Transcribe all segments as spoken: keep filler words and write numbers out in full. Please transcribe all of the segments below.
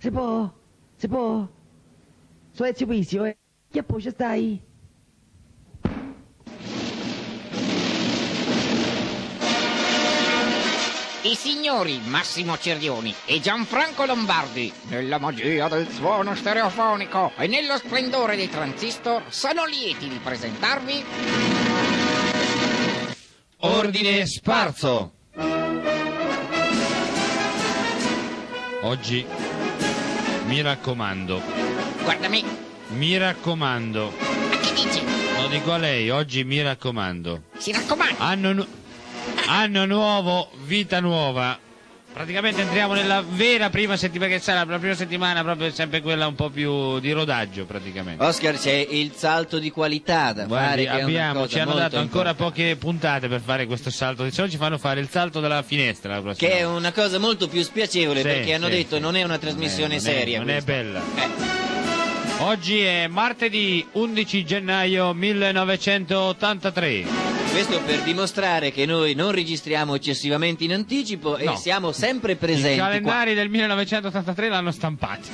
Si può? Si può? Su Ezio Pisio, eh? Che poi ci stai? I signori Massimo Cerrioni e Gianfranco Lombardi, nella magia del suono stereofonico e nello splendore dei transistor, sono lieti di presentarvi Ordine Sparso. Oggi mi raccomando, Guarda me, mi raccomando, a chi dice? lo dico a lei, oggi mi raccomando. Si raccomanda. Anno, nu- anno nuovo, vita nuova. Praticamente entriamo nella vera prima settimana, che sarà la prima settimana proprio sempre quella un po' più di rodaggio praticamente. Oscar, c'è il salto di qualità da Guardi, fare, che è una abbiamo, cosa ci hanno molto dato ancora importante. poche puntate per fare questo salto, se no ci fanno fare il salto dalla finestra la prossima Che è volta. una cosa molto più spiacevole, Sì, perché hanno sì, detto sì. non è una trasmissione Non è- seria. non è questa. bella. Eh. Oggi è martedì undici gennaio millenovecentottantatré. Questo per dimostrare che noi non registriamo eccessivamente in anticipo No. e siamo sempre I presenti qua. calendari del millenovecentottantatré l'hanno stampati.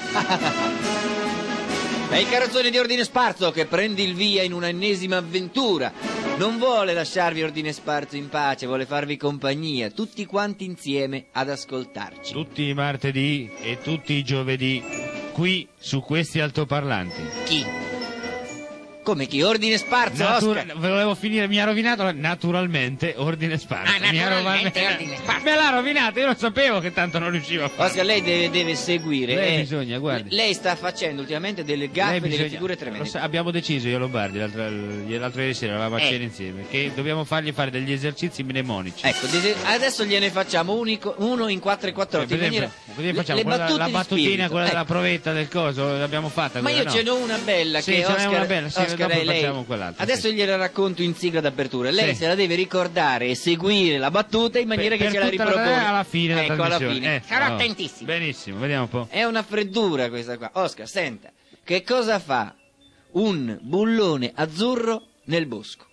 È il carrozzone di Ordine Sparso che prende il via in un'ennesima avventura. Non vuole lasciarvi Ordine Sparso in pace, vuole farvi compagnia, tutti quanti insieme ad ascoltarci. Tutti i martedì e tutti i giovedì qui su questi altoparlanti. Chi? Come chi? Ordine Sparso, Natura- Oscar? volevo finire, mi ha rovinato la- naturalmente Ordine Sparso. Ah, Mi ha naturalmente rova- Ordine Sparso. Me l'ha rovinato, io non sapevo che tanto non riuscivo a fare. Oscar, lei deve, deve seguire. Lei eh. bisogna, guardi. Lei sta facendo ultimamente delle gaffe, Lei delle bisogna- figure lo tremende. sa- abbiamo deciso io e Lombardi l'altra, l'altro ieri sera eravamo a Eh. cena insieme che dobbiamo fargli fare degli esercizi mnemonici. Ecco, dese- adesso gliene facciamo unico- uno in quattro e quattro. Cioè, per esempio, per esempio facciamo le quella- battute la di battutina, spirito. quella della Ecco. provetta del coso, l'abbiamo fatta. Ma quella, io no? ce n'ho una bella Sì, che ce n'è Oscar, una bella, sì, Oscar, dopo lei- lei- facciamo quell'altra, adesso sì. gliela racconto in sigla d'apertura. Lei Sì. se la deve ricordare e seguire la battuta in maniera per, che ce per la tutta ripropone. alla fine ecco, la alla trasmissione. fine. Eh, Sarò no. attentissimo. Benissimo, vediamo un po'. È una freddura questa qua. Oscar, senta, che cosa fa un bullone azzurro nel bosco?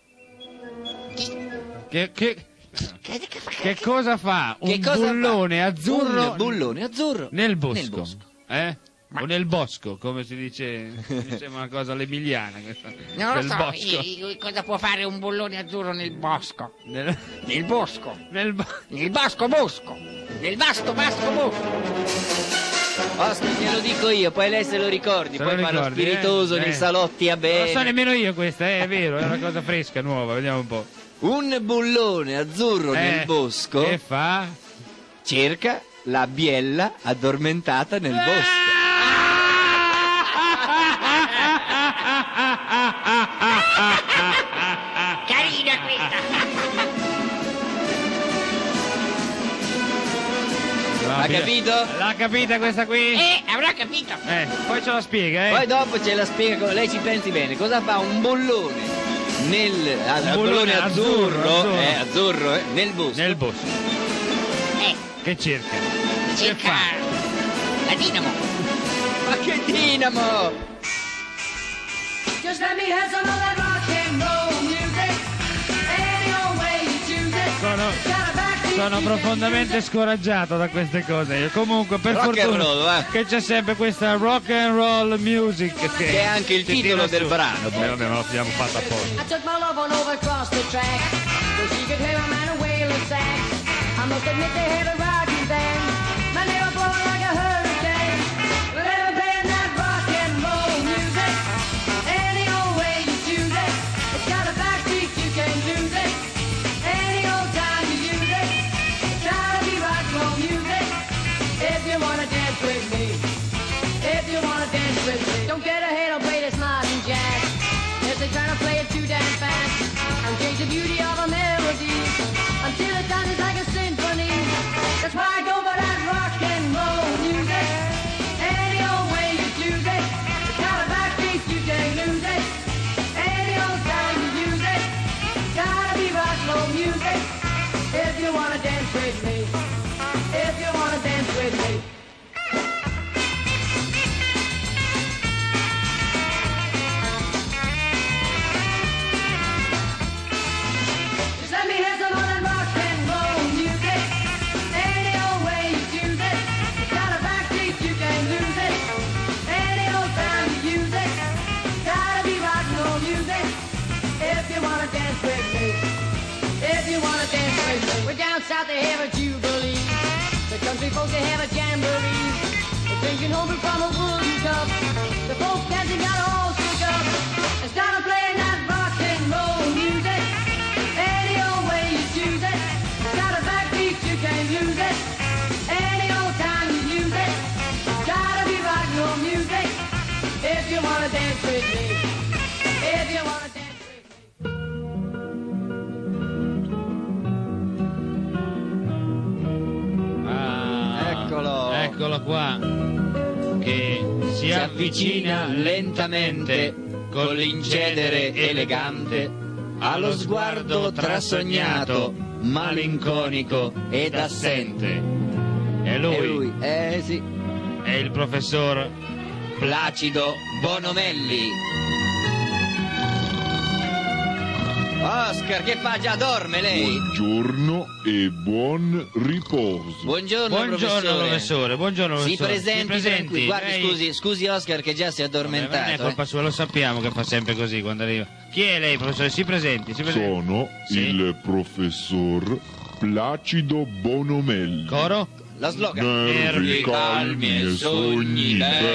Che, che, che cosa fa un Che cosa bullone fa? azzurro Un bullone azzurro nel bosco? Nel bosco. Eh? O nel bosco, come si dice, mi sembra una cosa all'emiliana questa. Non lo del so, bosco. io- io- cosa può fare un bullone azzurro nel bosco? Nel, Nel bosco. nel bo- Nel bosco bosco. Nel vasto vasco bosco. Oscar, glielo dico io, poi lei se lo ricordi, Se poi lo fa lo ricordi, spiritoso eh? nei Eh. salotti a Non lo so bene. nemmeno io questa, eh, è vero, è una cosa fresca, nuova, vediamo un po'. Un bullone azzurro Eh, nel bosco Che fa? cerca la biella addormentata nel bosco. Carina questa. Ha capito? L'ha capita questa qui? Eh, avrà capito. Eh, poi ce la spiega, eh. Poi dopo ce la spiega, come- lei ci pensi bene, cosa fa un bollone nel ah, Un un bullone bollone azzurro, azzurro, azzurro. eh, azzurro eh, nel bosco. Nel bosco. Eh, Che cerca? cerca la dinamo. Ma che dinamo! Just let me have some of that rock and roll music. Any old way you choose it. Sono, Got a backbeat sono you can profondamente use it. scoraggiato da queste cose. Io comunque per Rock and fortuna roll, va. che c'è sempre questa rock and roll music che, Che è anche il ci titolo tira del su. brano, Eh, poi. vabbè, ma l'abbiamo fatto apposta. I took my love on over across the track so she could hear a man a wail of sax. I must admit they had a rocking band. My they were blowing like a hurricane. But they were playing that rock and roll music. Any old way you choose it. It's got a backbeat, you can't lose it. Any old time you use it. It's gotta be rock and roll music. If you wanna dance with me. If you wanna dance with me. Don't get ahead, I'll play this modern jazz. If they try to play it too damn fast and change the beauty of a melody until it sounds like a symphony. That's why I go for that rock and roll music. Any old way you choose it. It's got a backbeat, you can't lose it. Any old time you use it. Gotta be rock and roll music. If you wanna dance with me. If you wanna dance with me. Just let me hear some of that rock and roll music. Any old way you choose it. It's got a backbeat, you can't lose it. they have a jubilee. The country folk, they have a jamboree. They're drinking homebrew from a wooden cup. The folk dancing got all shook up and started playing that rock and roll music. Any old way you choose it. Got a backbeat, you can't lose it. Any old time you use it. Gotta be rock and roll music. If you wanna dance with me. If you wanna dance with me. Ah, Eccolo. Eccolo qua. Che si, Si avvicina lentamente con l'incedere elegante allo sguardo trasognato, malinconico ed assente. E lui, E lui, eh sì, è il professor. Placido Bonomelli. Oscar, che fa? Già dorme lei? Buongiorno e buon riposo. Buongiorno, Buongiorno professore. professore, buongiorno Si professore. presenti, Si presenti. tranquillo. Guardi, Lei- scusi, scusi Oscar che già si è Vabbè, non è addormentato. colpa eh. sua, lo sappiamo che fa sempre così quando arriva. Chi è lei, professore? Si presenti, si presenti. Sono Sì. il professor Placido Bonomelli. Coro? Lo slogan. Nervi calmi e sogni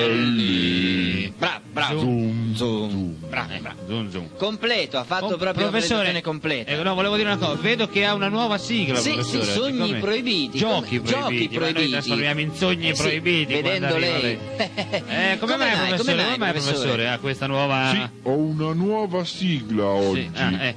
belli. Bravo, bravo. Zoom, Zoom. zoom. Bravo, bravo. Zoom, zoom. Completo, ha fatto Oh, proprio una professore, presentazione completa. eh, no, volevo dire una cosa, vedo che ha una nuova sigla, Sì, professore. sì, sogni Siccome- proibiti, Giochi come- proibiti, giochi ma noi proibiti. trasformiamo in sogni Eh sì, proibiti vedendo quando arriva lei. Eh, come, mai, professore? Come mai, Come professore? professore, ha questa nuova... Sì, ho una nuova sigla oggi Sì, ah, eh.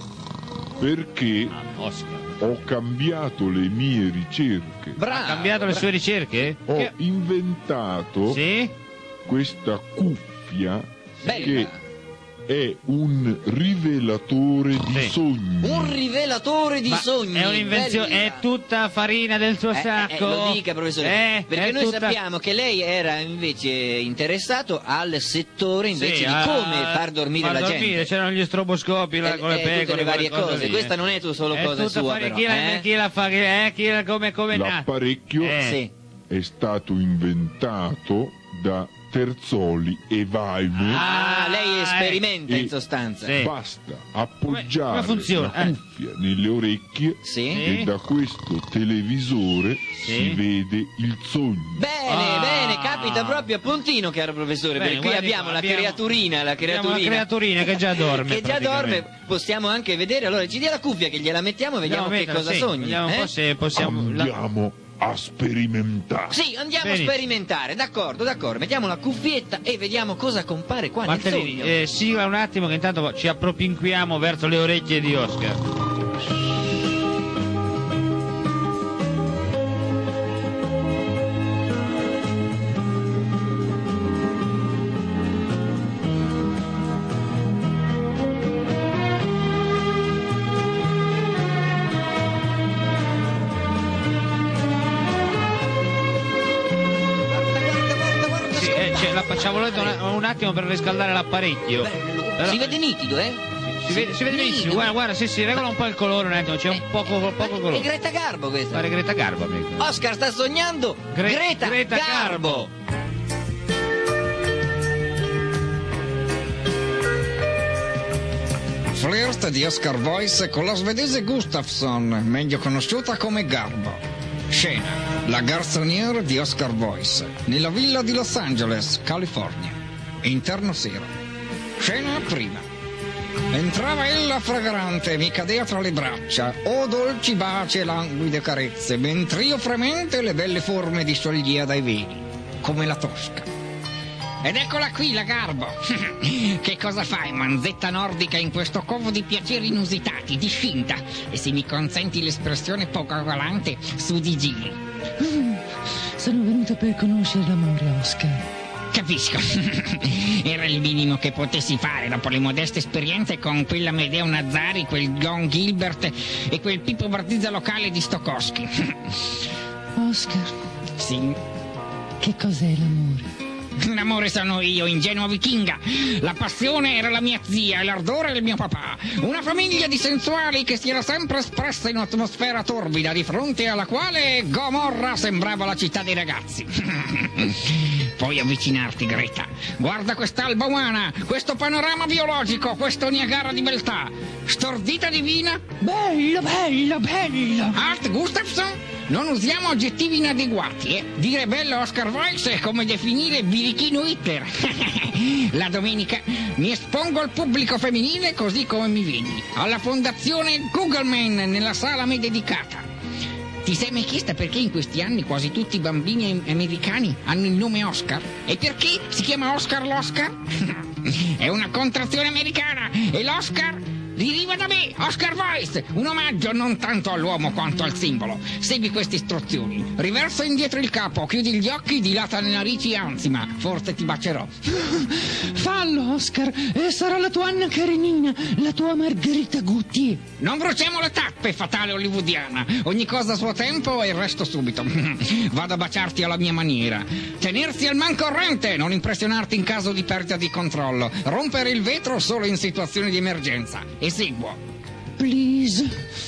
perché Ah, Oscar. ho cambiato le mie ricerche. Bravo. Ha cambiato le sue ricerche? Ho Che- inventato Sì? questa cuffia Bella. che è un rivelatore di Sì. sogni. Un rivelatore di Ma sogni. è un'invenzione, bella. è tutta farina del suo Eh, eh, sacco. lo dica professore, Eh, perché è noi tutta- sappiamo che lei era invece interessato al settore invece Sì, di a- come far dormire far la dormire, gente. c'erano gli stroboscopi là Eh, con le eh, tutte pecore, le varie quelle cose. lì, Questa eh. non è tu solo È cosa tutta sua, farina- però, chi la, eh? chi la fa, eh, chi la, come, come è nato? L'apparecchio Eh. Sì. è stato inventato da Terzoli e Weimar. Ah, lei Ah, sperimenta eh. in sostanza. Sì. Basta appoggiare come funziona? la Eh. cuffia nelle orecchie Sì. Sì. e da questo televisore Sì. si vede il sogno. Bene, Ah. bene, capita proprio a puntino, caro professore, Bene, perché qui guardi abbiamo qua, la abbiamo- creaturina, la abbiamo la creaturina. creaturina che già dorme, che già praticamente. dorme, possiamo anche vedere, allora ci dia la cuffia che gliela mettiamo, vediamo Andiamo a che metterla, cosa sì, sogni. Vediamo un eh? po' se possiamo... la- Andiamo a sperimentare. Sì, andiamo Benissimo. a sperimentare, d'accordo, d'accordo. Mettiamo la cuffietta e vediamo cosa compare qua nel Martellini, sogno. eh, sigla un attimo che intanto ci appropinquiamo verso le orecchie di Oscar. Guarda, guarda, guarda, guarda, Sì, eh, c'è- la facciamo scompare. lento un, un attimo per riscaldare l'apparecchio. Bello. Però- Si vede nitido, eh? Si vede, si vede benissimo, guarda, guarda, sì, sì, regola un po' il colore un attimo, c'è un poco, poco È colore. Greta Garbo questa. Pare Greta Garbo, amico. Oscar sta sognando Gre- Greta, Greta Garbo. Flirt di Oscar Voice con la svedese Gustafsson, meglio conosciuta come Garbo. Scena: la garçonnière di Oscar Voice, nella villa di Los Angeles, California. Interno sera. Scena prima. Entrava ella fragrante, mi cadea tra le braccia, o dolci baci e languide carezze, mentre io fremente le belle forme discioglía dai veli, come la tosca. Ed eccola qui la Garbo. Che cosa fai, manzetta nordica, in questo covo di piaceri inusitati, discinta? E se mi consenti l'espressione poco galante, su di giri. Sono venuta per conoscere l'amore, Oscar. Capisco. Era il minimo che potessi fare dopo le modeste esperienze con quella Medea Nazzari, quel John Gilbert e quel Pippo Bardizza locale di Stokowski. Oscar, Sì. che cos'è l'amore? L'amore sono io, ingenua vichinga. La passione era la mia zia e l'ardore il mio papà. Una famiglia di sensuali che si era sempre espressa in un'atmosfera torbida, di fronte alla quale Gomorra sembrava la città dei ragazzi. Puoi avvicinarti, Greta. Guarda quest'alba umana, questo panorama biologico, questo Niagara di beltà. Stordita divina? Bello, bello, bello! Art Gustafsson? non usiamo aggettivi inadeguati, eh. Dire bello Oscar Voice è come definire birichino Hitler. La domenica mi espongo al pubblico femminile così come mi vedi, alla fondazione Googleman nella sala a me dedicata. Ti sei mai chiesta perché in questi anni quasi tutti i bambini americani hanno il nome Oscar? E perché si chiama Oscar l'Oscar? È una contrazione americana e l'Oscar deriva da me, Oscar Voice, un omaggio non tanto all'uomo quanto al simbolo. Segui queste istruzioni: riversa indietro il capo, chiudi gli occhi, dilata le narici, anzi, ma forse ti bacerò. Fallo, Oscar, e sarà la tua Anna Karenina, la tua Margherita Gautier. Non bruciamo le tappe, fatale hollywoodiana. Ogni cosa a suo tempo e il resto subito. Vado a baciarti alla mia maniera. Tenersi al mancorrente, non impressionarti in caso di perdita di controllo. Rompere il vetro solo in situazioni di emergenza. Eseguo. Please.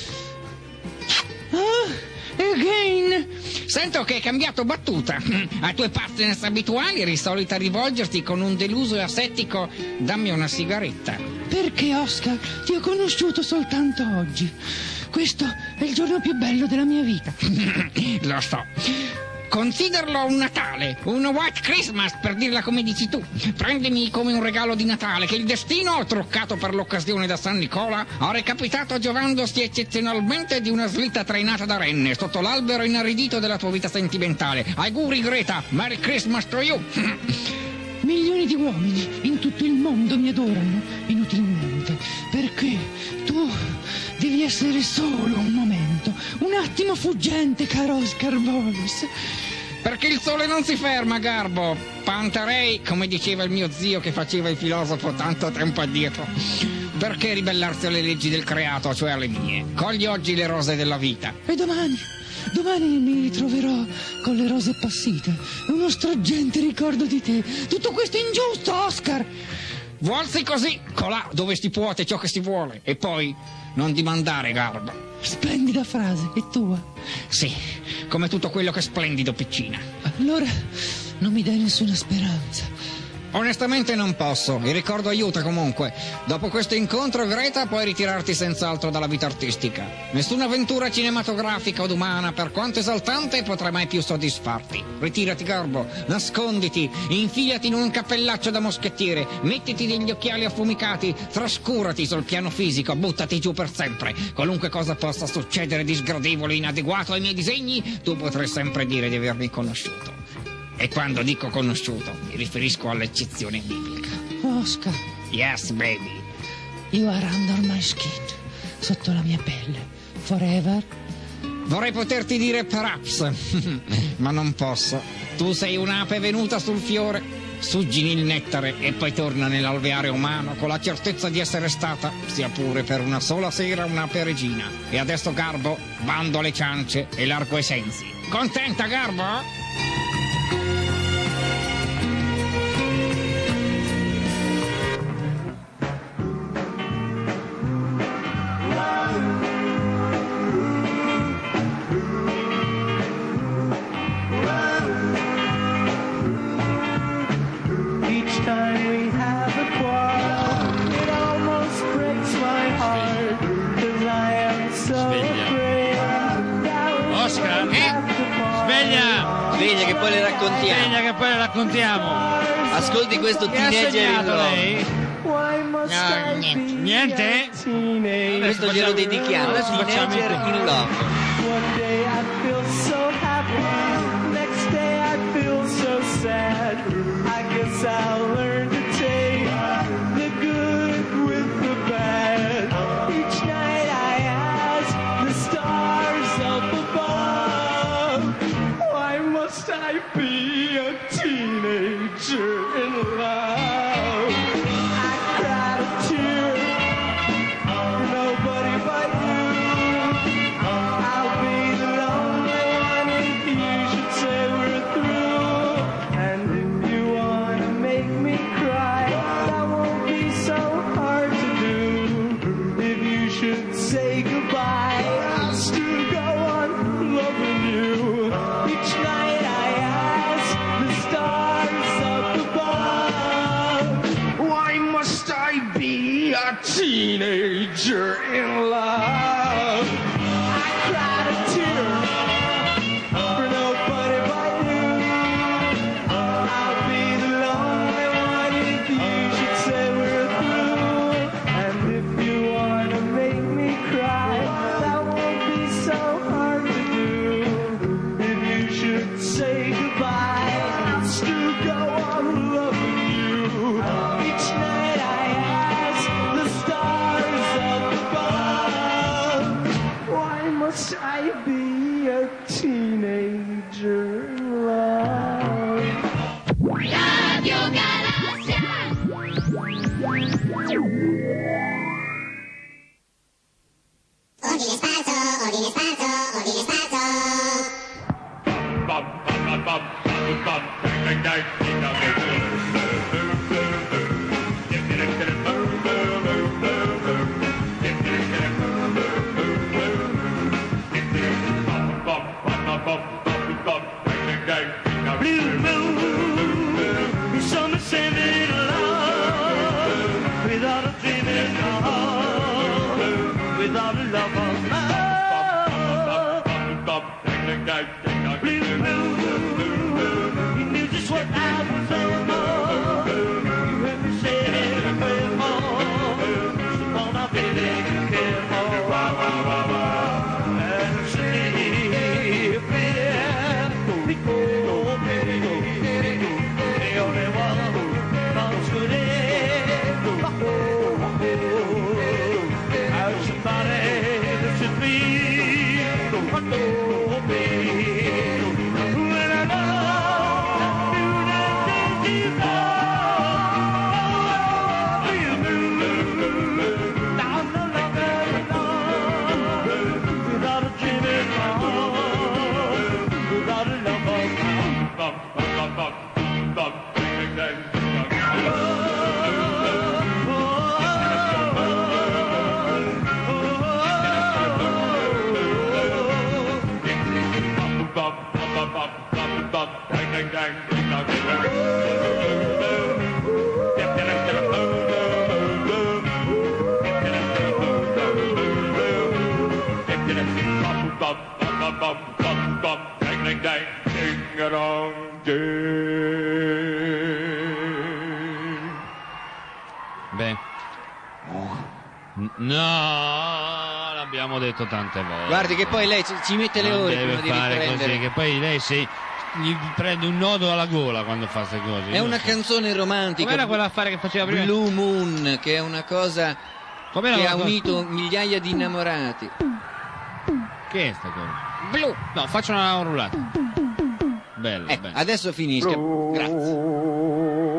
Ah, again. Sento che hai cambiato battuta. Ai tuoi partners abituali eri solita rivolgerti con un deluso e asettico dammi una sigaretta. Perché, Oscar, ti ho conosciuto soltanto oggi. Questo è il giorno più bello della mia vita. Lo so. Consideralo un Natale, un White Christmas, per dirla come dici tu. Prendimi come un regalo di Natale che il destino, truccato per l'occasione da San Nicola, ha recapitato giovandosi eccezionalmente di una slitta trainata da renne sotto l'albero inaridito della tua vita sentimentale. Auguri, Greta, Merry Christmas to you. Milioni di uomini in tutto il mondo mi adorano inutilmente, perché tu devi essere solo un momento, un attimo fuggente, caro Oscar Voice. Perché il sole non si ferma, Garbo. Pantarei, come diceva il mio zio che faceva il filosofo tanto tempo addietro. Perché ribellarsi alle leggi del creato, cioè alle mie? Cogli oggi le rose della vita. E domani? Domani mi ritroverò con le rose appassite. Uno struggente ricordo di te. Tutto questo è ingiusto, Oscar. Vuolsi così, colà dove si può ciò che si vuole. E poi non dimandare, Garbo. Splendida frase, è tua? Sì, come tutto quello che è splendido, piccina. Allora non mi dai nessuna speranza. Onestamente non posso, il ricordo aiuta comunque. Dopo questo incontro, Greta, puoi ritirarti senz'altro dalla vita artistica. Nessuna avventura cinematografica od umana, per quanto esaltante, potrà mai più soddisfarti. Ritirati, Garbo, nasconditi, infilati in un cappellaccio da moschettiere, mettiti degli occhiali affumicati, trascurati sul piano fisico, buttati giù per sempre. Qualunque cosa possa succedere di sgradevole e inadeguato ai miei disegni, tu potrai sempre dire di avermi conosciuto. E quando dico conosciuto, mi riferisco all'eccezione biblica. Oscar. Yes, baby. You are under my skin, sotto la mia pelle. Forever. Vorrei poterti dire perhaps, ma non posso. Tu sei un'ape venuta sul fiore, suggini il nettare e poi torna nell'alveare umano con la certezza di essere stata, sia pure per una sola sera, un'ape regina. E adesso, Garbo, bando alle ciance e largo ai sensi. Contenta, Garbo? Sveglia che poi le raccontiamo. Sveglia che poi le raccontiamo. Ascolti questo teenager in lei? No, niente. Niente? Questo glielo dedichiamo. Adesso facciamo Teenager in love. One day I feel so happy, next day I feel so sad. I guess I'll learn to take the good with the bad. Each night I ask the stars up above, why must I be a teenager in love? I cried a tear for nobody but you. I'll be the lonely one if you should say we're through. And if you wanna make me cry, that won't be so hard to do. If you should say goodbye, I'll still go on loving you. Each night I ask the stars up above, why must I be a teenager in love? I cried a tear Blue moon, you saw me sailing along without a dream in my heart, without a love of mine. Blue moon, you knew just what I was on. You heard me say it a prayer more, so come on, baby, care more. And sleep, yeah, we go. Beh, no, l'abbiamo detto tante volte. Guardi che poi lei ci, ci mette le Non ore deve prima di fare riprendere. così, che poi lei si gli prende un nodo alla gola quando fa queste cose. È Io una non so. canzone romantica. Com'era quell'affare che faceva prima? Blue Moon, che è una cosa Com'era che quella ha cosa? unito migliaia di innamorati. Che è sta cosa? Blu. No, faccio una rullata. Bella, Ecco, bella. adesso finisca. Grazie.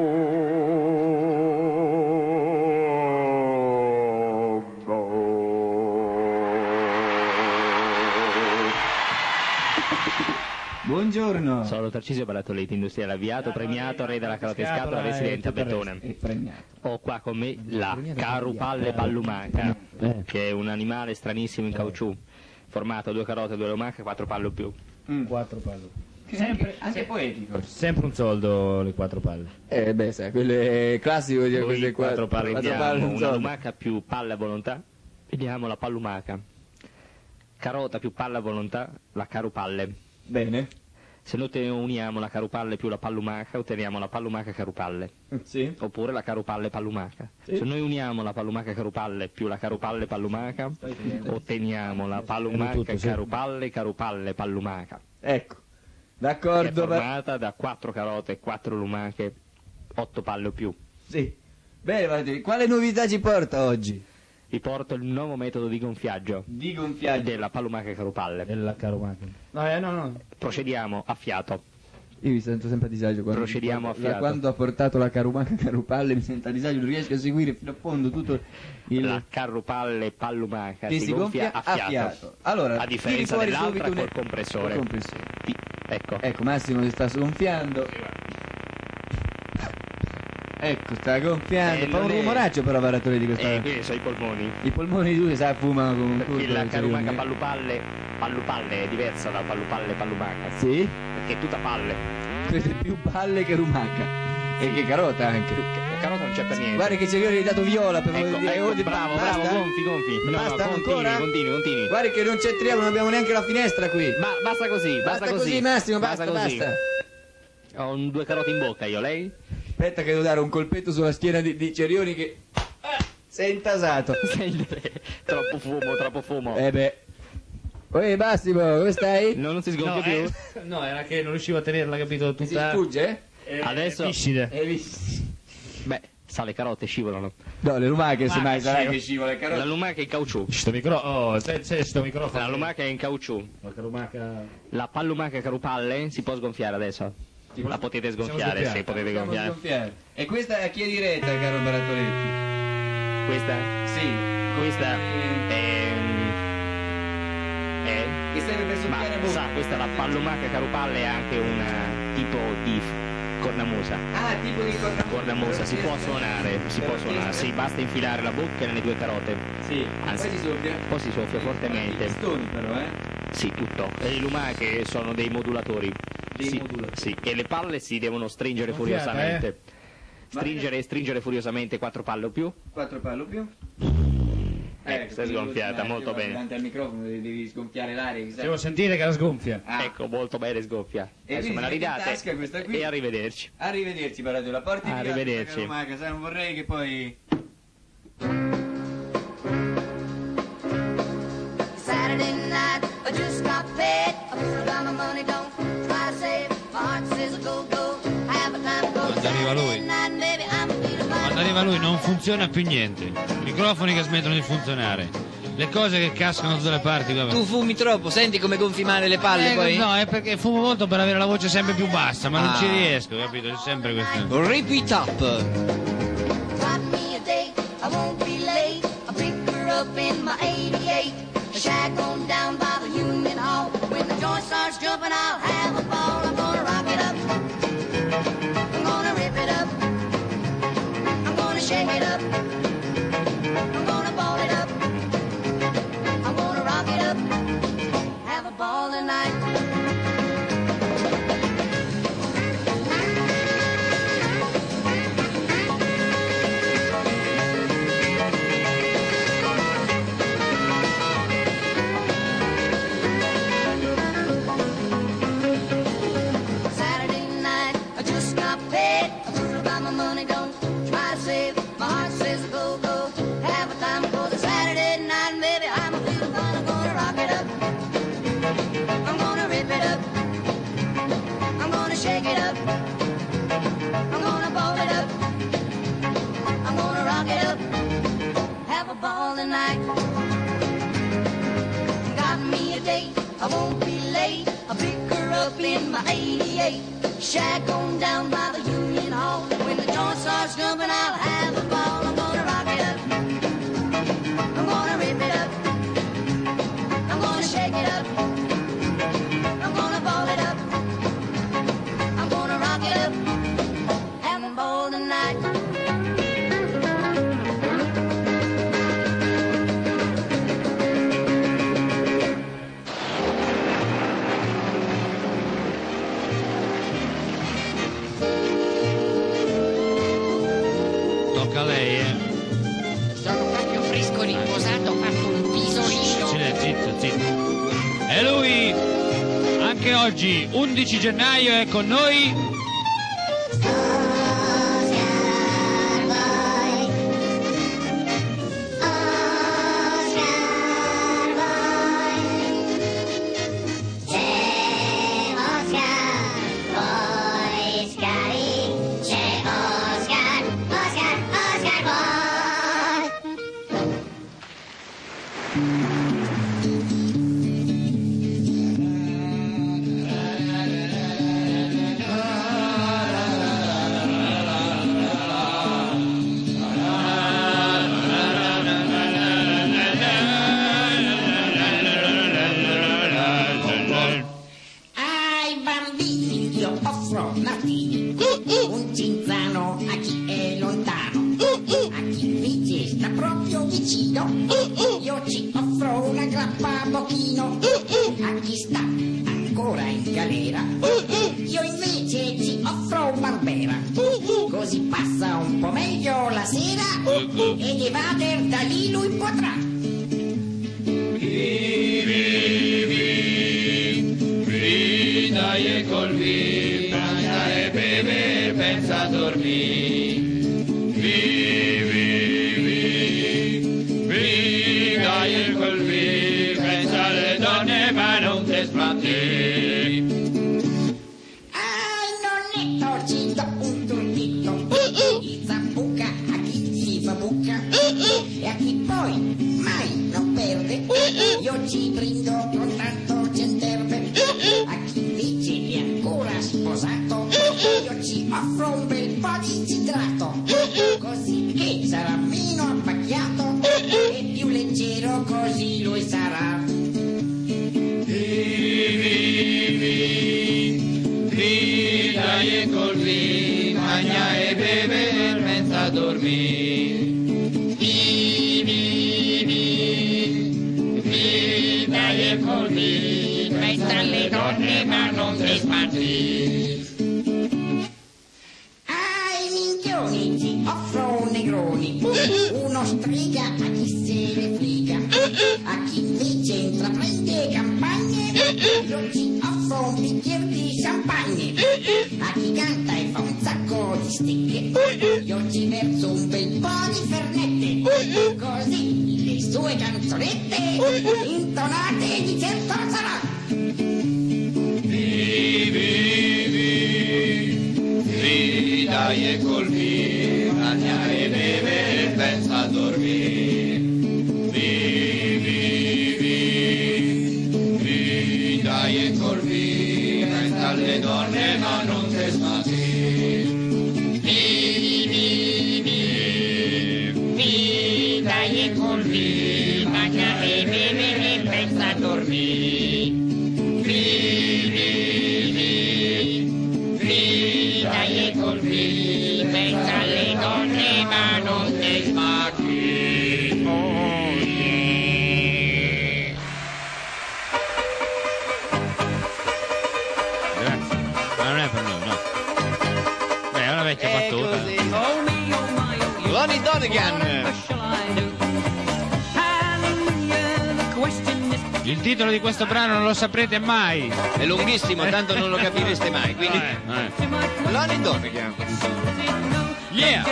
Buongiorno. Sono Tarcisio Baratoletti, industriale avviato, premiato, re della carota in scatola, residente a Bettone. Ho qua con me la Carupalle pallumaca, che è un animale stranissimo in caucciù, formato due carote, due lumache, quattro palle o più. Quattro palle. Sempre, anche poetico. Sempre un soldo le quattro palle. Eh beh, sai, quello è classico di Poi queste qua. quattro palle, quattro vediamo, palle, un una soldo. lumaca più palle a volontà, vediamo la pallumaca. Carota più palle a volontà, la carupalle. Bene. Se noi te- uniamo la carupalle più la pallumaca, otteniamo la pallumaca carupalle. Sì. Oppure la carupalle pallumaca. Sì. Se noi uniamo la pallumaca carupalle più la carupalle pallumaca, otteniamo la pallumaca tutto, sì. carupalle carupalle pallumaca. Ecco. Che è D'accordo. va- formata da quattro carote, quattro lumache, otto palle o più. Sì. Bene, Valentino, quale novità ci porta oggi? Vi porto il nuovo metodo di gonfiaggio Di gonfiaggio. della pallumaca carupalle. Della carumaca. No, eh, no, no. Procediamo a fiato. Io mi sento sempre a disagio quando, Procediamo a da fiato. quando ha portato la carumaca carupalle mi sento a disagio, non riesco a seguire fino a fondo tutto il La carupalle pallumaca che si, gonfia, a fiato. Allora, a differenza tiri fuori dell'altra subito col un- compressore. col compressore. Ti- Ecco. Ecco, Massimo si sta gonfiando. Ecco, sta gonfiando. Eh, Fa un non è- rumoraccio però Baratore di questa. Eh, questi sono i polmoni. I polmoni di lui sa fumano come un Perché turco, la dei carumaca giorni. pallupalle, pallupalle è diversa da pallupalle pallumaca. Sì? Perché è tutta palle. Questa è più palle che rumaca. E che carota anche. La carota non c'è per niente. Guarda che ci avevo dato viola per Ecco, non dire ecco, oh, di- bravo, basta? bravo, gonfi, gonfi. No, Basta no, continui, ancora? continui, continui. Guarda che non c'entriamo, non abbiamo neanche la finestra qui. Ma basta così, basta, Basta così, Massimo, basta, così. basta. Ho un- due carote in bocca io, lei? Aspetta che devo dare un colpetto sulla schiena di, di Cerioni che si è intasato. Troppo fumo, troppo fumo. Eh beh. Oi Massimo, come stai? No, non si sgonfia No, più? eh, no, era che non riuscivo a tenerla, capito? Si Tutta sfugge? Adesso... viscida. Eh, vis- Beh, sa, le carote scivolano. No, le lumache Ma semmai che sarà scivola. che scivola le La carote. lumaca è in caucciù. Sto microfono, oh, c'è, c'è sto microfono. La lumaca è in caucciù. La carumaca. La pallumaca carupalle si può sgonfiare adesso. La potete sgonfiare, sgonfiare. sì, potete Possiamo gonfiare. sgonfiare. E questa è a chi è diretta, caro Baratoletti? Questa? Sì. Questa Eh, è... è... Che serve per Ma soffiare a bocca. sa, questa la pallumaca carupalle è anche una tipo di cornamusa. Ah, tipo di cornamusa. Cornamusa, si può suonare, si può suonare, sì, basta infilare la bocca nelle due carote. Sì, Anzi, poi si soffia. poi si soffia fortemente. I pistoni però, eh? Sì, tutto. E le lumache sono dei modulatori. Dei sì, modulatori. sì, e le palle si devono stringere Gonfiate, furiosamente. eh? Stringere e stringere furiosamente quattro palle o più. Quattro palle o più. Ecco, sei sgonfiata, molto bene. Davanti al microfono devi, devi sgonfiare l'aria. Chissà. Devo sentire che la sgonfia. Ah. Ecco, molto bene, sgonfia. E Adesso me la quindi in ridate tasca questa qui. e arrivederci. Arrivederci, Paradula. Porti via Arrivederci. questa lumaca, sai, non vorrei che poi... Saturday night, I just got paid. I put down my money, don't try to save. My heart says go, go, have a time, go. Quando arriva lui. Saturday night, baby, I'm feeling fine. Quando arriva lui non funziona più niente. Microfoni che smettono di funzionare. Le cose che cascano da tutte le parti. Vabbè. Tu fumi troppo, senti come gonfi male le palle Eh, poi? No, è perché fumo molto per avere la voce sempre più bassa, ma non Ah. ci riesco, capito? È sempre questo. Rip it up. Got me a date, I won't be late. I'll pick her up in my eighty-eight. A shack on down by the Union Hall. When the joint starts jumping, I'll have a ball. I'm gonna rock it up. I'm gonna rip it up. I'm gonna shake it up. I'm gonna ball it up. I'm gonna rock it up. Have a ball tonight. Saturday night, I just got paid. I threw about my money, don't try to save. My heart says go, go, have a time for the Saturday night, baby. I'm a feeling fine, I'm gonna rock it up. I'm gonna rip it up. I'm gonna shake it up. I'm gonna ball it up. I'm gonna rock it up. Have a ball tonight. Got me a date, I won't be late. I'll pick her up in my eighty-eight. Shack on down by the Union Hall. When the joint starts jumping, I'll have a ball. I'm gonna rock it up. I'm gonna rip it up. I'm gonna shake it up. I'm gonna ball it up. I'm gonna rock it up. Have a ball tonight. Tocca a lei, eh. Sono proprio fresco riposato, ho fatto un pisolino. Silenzio, zitto, zitto. E lui, anche oggi, undici gennaio, è con noi. Ai bambini io offro martini, un cinzano a chi è lontano, a chi invece sta proprio vicino, io ci offro una grappa a bocchino, a chi sta ancora in galera, io invece ci offro un barbera, così passa un po' meglio la sera ed evader da lì lui potrà. Dai e col vino, mangiare e bever, pensa a dormire. Vivi, vivi, vivi, dai e col vino, pensa alle donne ma non te sbatti. Ah, non è torcido un trucchetto, il zambuca a chi si fa bucca e a chi poi mai non perde, io ci brindo con tanto centerbe, a chi invece è ancora sposato, io ci offro un bel po' di citrato, così che sarà meno abbacchiato e più leggero così lui sarà. Vivi, vivi, vivi. dai così, mangia e beve senza dormire. Vivi, vivi, vivi, dai e così, pensa alle donne ma non ti sparti. Ai minchioni ti offro un negroni, uno striga a chi se ne friga, a chi invece intraprende campagne, io ti offro un bicchiere di champagne, a chi canta e fa un sacco di sticche, io ci verso un bel po' di fernette, così le sue canzonette intonate di certo sarà. Vivi, dai e colpi, mangia e beve e pensa a dormire. Vivi, vivi, vivi, dai e colpi, pensa alle donne ma non ti smati. Vivi, vivi, vivi, dai e colpi, mangia e beve e pensa a dormire. Dai e colpi, pensa alle donne ma non ti smacchi. Oh yeah. Grazie. Ma non è per noi, no. Beh, è una vecchia È battuta. così. Lonnie Donegan. Il titolo di questo brano non lo saprete mai. È lunghissimo, tanto non lo capireste mai. Quindi Eh, eh. Lonnie Donegan. Yeah.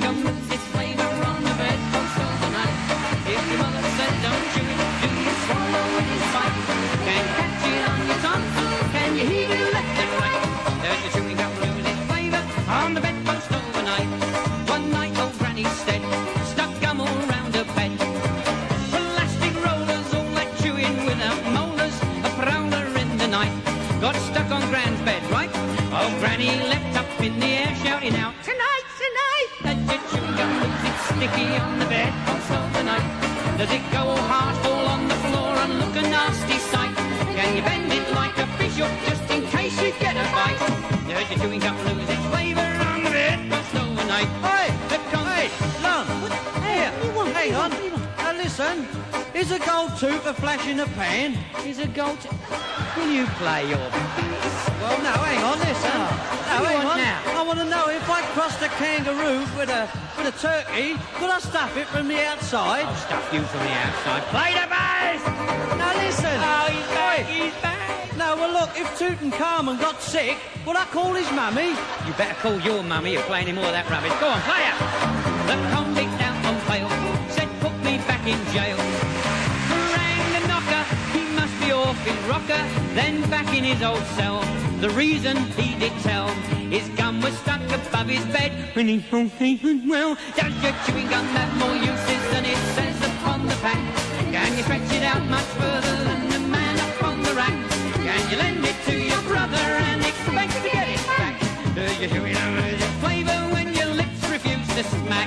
On the bedpost overnight, one night old Granny said, stuck gum all round her bed. Plastic rollers, all that chewing without molars, a prowler in the night, got stuck on Gran's bed, right? Oh, Granny leapt up in the air shouting out, tonight, tonight, does your chewing gum lose its sticky on the bedpost overnight? Does it go all hard, fall on the floor and look a nasty sight? Can you bend it like a bishop just in case you get a bite? Does your chewing gum lose its flavour on the bedpost overnight? Hey, hey, Lon, here, hang on. Now listen, is a gold tooth a flash in the pan? Is a gold... Will you play your... Well, no, hang on, listen. Oh, no, what do you hang want on. now? I want to know if I crossed a kangaroo with a with a turkey, could I stuff it from the outside? I'll stuff you from the outside. Play the bass! Now listen. Oh, he's back, Oi. he's back. No, well look, if Tutankhamun got sick, would I call his mummy? You better call your mummy, you're playing any more of that rubbish. Go on, play it! The convict out on bail said put me back in jail. Rang the knocker, he must be off his rocker, then back in his old cell. The reason he did tell, his gum was stuck above his bed when he thought he was well. Does your chewing gum have more uses than it says upon the pack? Can you stretch it out much further than the man up on the rack? Can you lend it to your brother and expect to get it back? Does your chewing gum lose its flavour when your lips refuse to smack?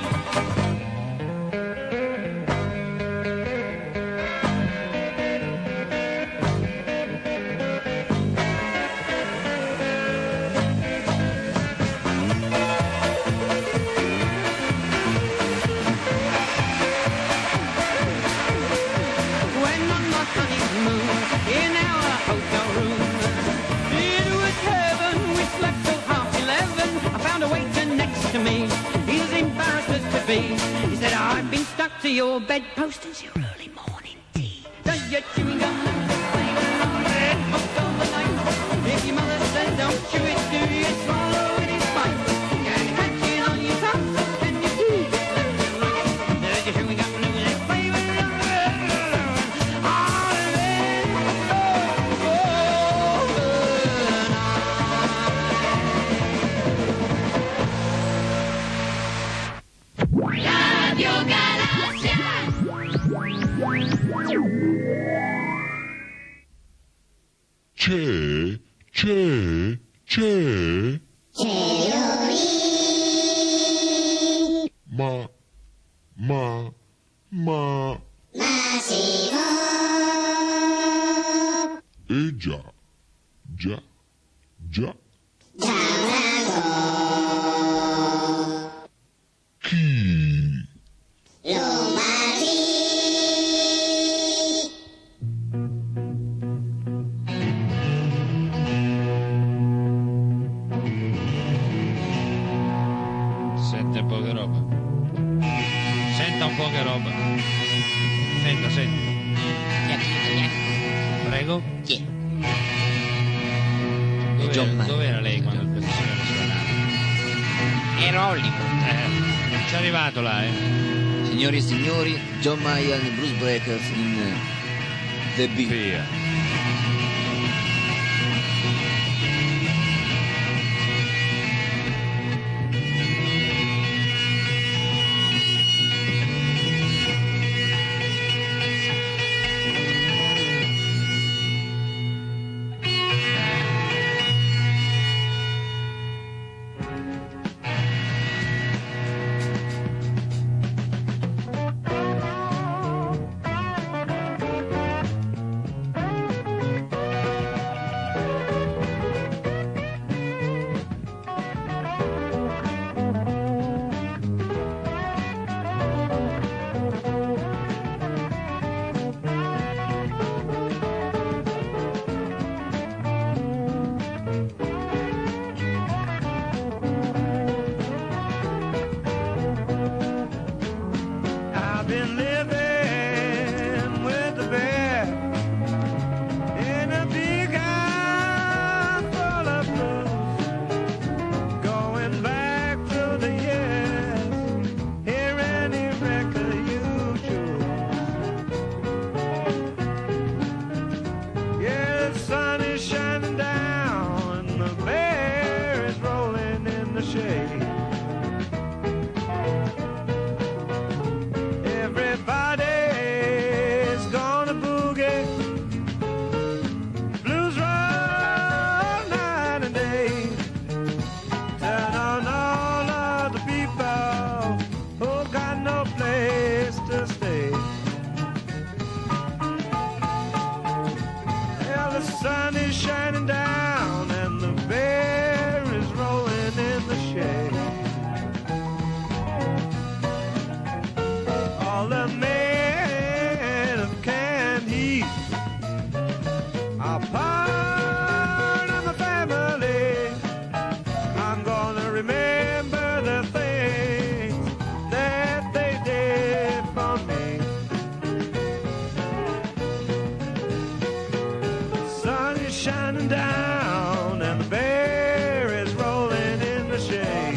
In our hotel room, it was heaven. We slept till half eleven. I found a waiter next to me. He was embarrassed as could be. He said, I've been stuck to your bedpost since your early morning tea. Does your chewing gum lose its flavour on the bedpost overnight? If your mother says don't chew it, do you swallow it in spite? Can you catch it on your tongue? Can you do it left and right? Does your chewing gum lose its flavour on the Radio Galassia. poca roba. Senta, senta. Prego. Chi è? Dov'era, John Mayer. dov'era lei quando questa signora suonava? Era Hollywood. Eh, non ci è arrivato là, eh. Signori e signori, John Mayer e Blues Breakers in eh, The Beat. Via. I've been living with the bear in a big house full of blues, going back to the years, hear any record you choose. Yeah, the sun is shining down and the bear is rolling in the shade. Everybody's gonna boogie, blues roll night and day. Turn on all of the people who got no place to stay. Yeah, the sun is shining down and the bear is rolling in the shade. All the men of canned heat are part of my family. I'm gonna remember the things that they did for me. The sun is shining down and the bear is rolling in the shade.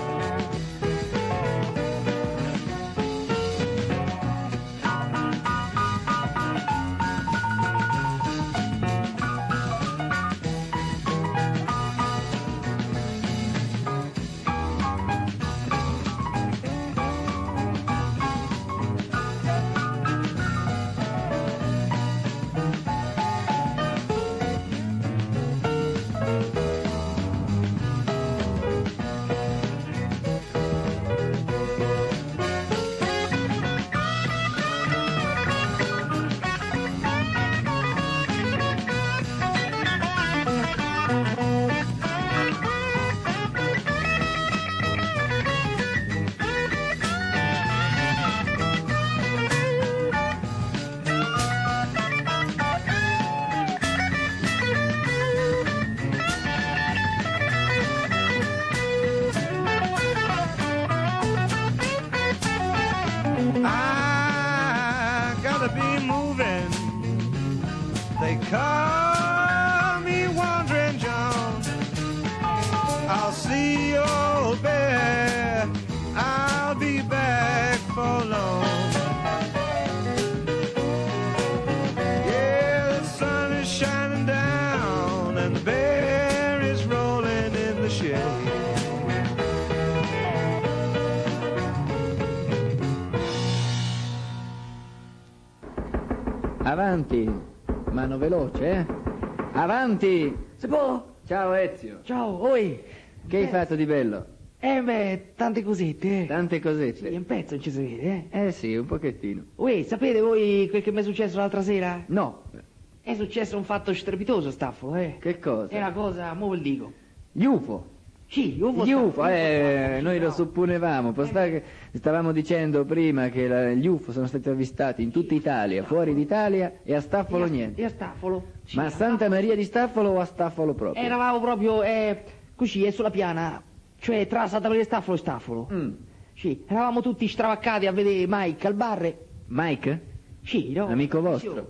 I gotta be moving. They call me Wandering John. I'll see you, old bear. I'll be back for long. Yeah, the sun is shining down and the bear is rolling in the shade. Avanti, mano veloce, eh? Avanti! Si può? Ciao Ezio. Ciao, oi. Che hai Eh. fatto di bello? Eh beh, tante cosette, eh. Tante cosette. Sì, un pezzo non ci si vede, eh. Eh sì, un pochettino. Ui, sapete voi quel che mi è successo l'altra sera? No. È successo un fatto strepitoso, Staffolo, eh. Che cosa? È una cosa, mo ve lo dico. Gli U F O. Sì, gli U F O. Gli U F O, Staffolo, eh, sì, noi lo bravo. supponevamo. Può stare che stavamo dicendo prima che la- gli U F O sono stati avvistati in tutta Italia, fuori d'Italia e a Staffolo E a- niente. E a Staffolo. Sì, Ma a a Santa Staffolo. Maria di Staffolo o a Staffolo proprio? Eravamo proprio, eh, così, eh, sulla piana, cioè tra Santa Maria di Staffolo e Staffolo. Mm. Sì, eravamo tutti stravaccati a vedere Mike al bar. Mike? Sì, no? Amico vostro?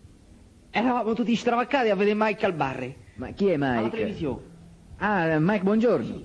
Eravamo tutti stravaccati a vedere Mike al bar. Ma chi è Mike? Alla televisione. Ah, Mike Buongiorno.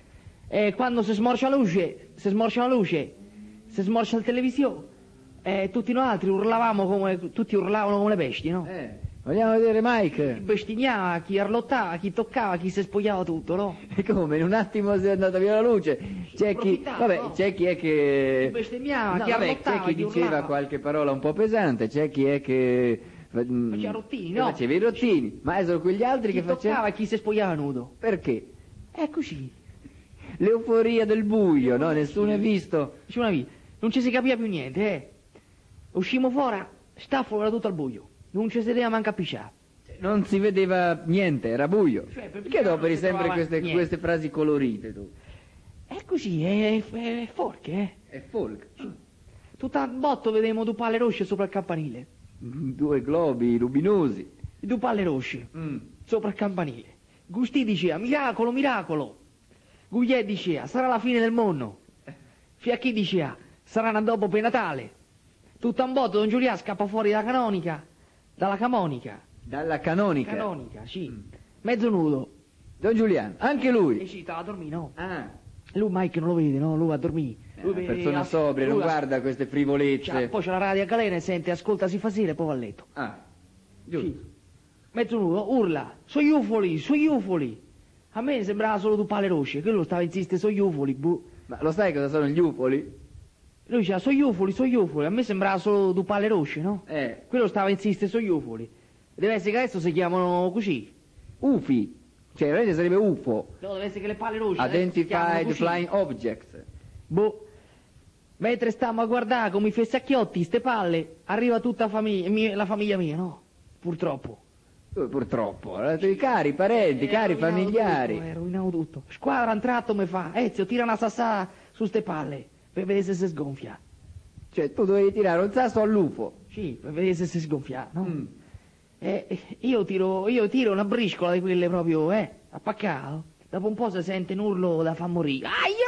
E quando si smorcia la luce, si smorcia la luce, si smorcia la televisione, e tutti noi altri urlavamo come, tutti urlavano come le bestie, no? Eh. Vogliamo vedere Mike? Chi bestigniava, chi arlottava, chi toccava, chi si spogliava tutto, no? E come? In un attimo si è andata via la luce. C'è chi... Vabbè, no? c'è chi è che... Chi bestemmiava, No, chi vabbè, arlottava, c'è chi chi diceva urlava. qualche parola un po' pesante, c'è chi è che... Faceva rottini, no? Faceva i rottini, ma sono quegli altri Chi che facevano... toccava e chi si spogliava nudo. Perché? È così. L'euforia del buio, no? Nessuno è visto. Nessuno via. Non ci si capiva più niente, eh. Uscimmo fuori, Staffolo era tutto al buio. Non ci si vedeva manco a pisciare. Non si vedeva niente, era buio. Cioè, per Perché pisciare adoperi non si sempre trovava queste, niente. queste frasi colorite tu? È così, è, è, è folk, eh. È folk. Tutta a botto vedevamo due palle rosse sopra il campanile. Due globi luminosi. Due palle rosse Mm. sopra il campanile. Gusti diceva, miracolo, miracolo. Gugliè diceva, sarà la fine del mondo. Fiacchi diceva, sarà un dopo per Natale. Tutto a un botto, Don Giuliano scappa fuori dalla canonica, dalla camonica. Dalla canonica. Canonica, sì. Mezzo nudo. Don Giuliano, anche lui. E sì, stava a dormire, no? Ah, Lui Mike non lo vede, no? Lui va a dormire. è Lui una vede persona la- sobria, lui non la- guarda queste frivolezze. Cioè, poi c'è la radio a galena e sente, ascolta, si fa sera e poi va a letto. Ah, giusto. Sì. Mezzo nudo, urla, sugli ufoli, sugli ufoli. A me sembrava solo due palle rosse, quello stava a insistere sugli ufoli, boh. Ma lo sai cosa sono gli ufoli? Lui diceva, sugli ufoli, sugli ufoli. A me sembrava solo due palle rosse, no? Eh, Quello stava a insistere sugli ufoli. Deve essere che adesso si chiamano così. ufi. Cioè, veramente sarebbe U F O. No, deve essere che le palle rosse adesso si chiamano Identified così. Flying Objects. Boh. Mentre stavamo a guardare come i fessacchiotti, ste palle, arriva tutta la famiglia, mia- la famiglia mia, no? Purtroppo. Eh, Purtroppo, eh, cari parenti, Eh, cari rovinato familiari. Tutto, eh, rovinato tutto. Squadra a un tratto mi fa, Ezio, tira una sassà su ste palle, per vedere se si sgonfia. Cioè, tu dovevi tirare un sasso all'U F O. Sì, per vedere se si sgonfia, no? Mm. Eh, eh, io tiro, io tiro una briscola di quelle proprio, eh, appaccato. Dopo un po' si sente un urlo da far morire.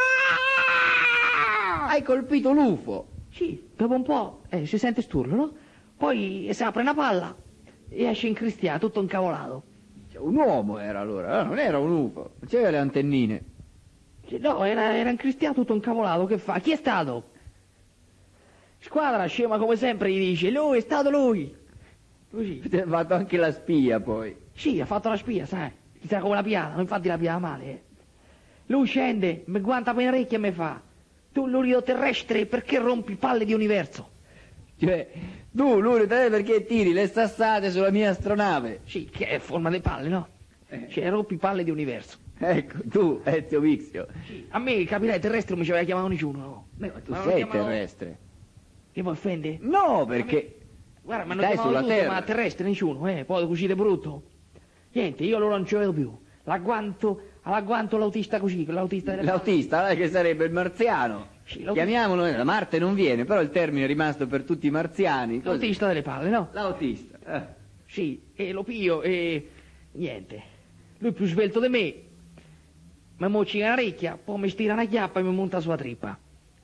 Aia! Hai colpito l'U F O. Sì, dopo un po' eh, si sente sturlo, no? Poi si apre una palla e esce in cristiano, tutto incavolato. Cioè, un uomo era allora, eh, non era un U F O. Non c'aveva le antennine. Sì, no, era, era in cristiano tutto incavolato, che fa? Chi è stato? Squadra, scema come sempre, gli dice, lui, è stato lui. Così. Ti ha fatto anche la spia poi. Sì, ha fatto la spia, sai. Chissà come la piata, infatti la piata male, eh. Lui scende, mi guanta per le orecchie e mi fa, tu lurido terrestre, perché rompi palle di universo? Cioè, tu, lui, te perché tiri le sassate sulla mia astronave? Sì, che è forma di palle, no? Eh. Cioè, rompi palle di universo. Ecco, tu, Ezio Vixio. Sì. A me il capitano terrestre non mi ci aveva chiamato nessuno, no? Beh, ma tu Ma lo sei chiamano- terrestre. Che mi offende? No, perché... Guarda, mi hanno Stai chiamato sulla tutto, terra. ma terrestre nessuno, eh? Poi cucite brutto. Niente, io allora non ci vedo più. L'agguanto, all'agguanto l'autista così, l'autista delle L'autista, eh, che sarebbe il marziano. Sì, l'autista- Chiamiamolo, eh, da Marte non viene, però il termine è rimasto per tutti i marziani. così. L'autista delle palle, no? L'autista. eh. Sì, e lo pio e... niente. Lui più svelto di me, mi moccica una orecchia, poi mi stira una chiappa e mi monta sulla trippa.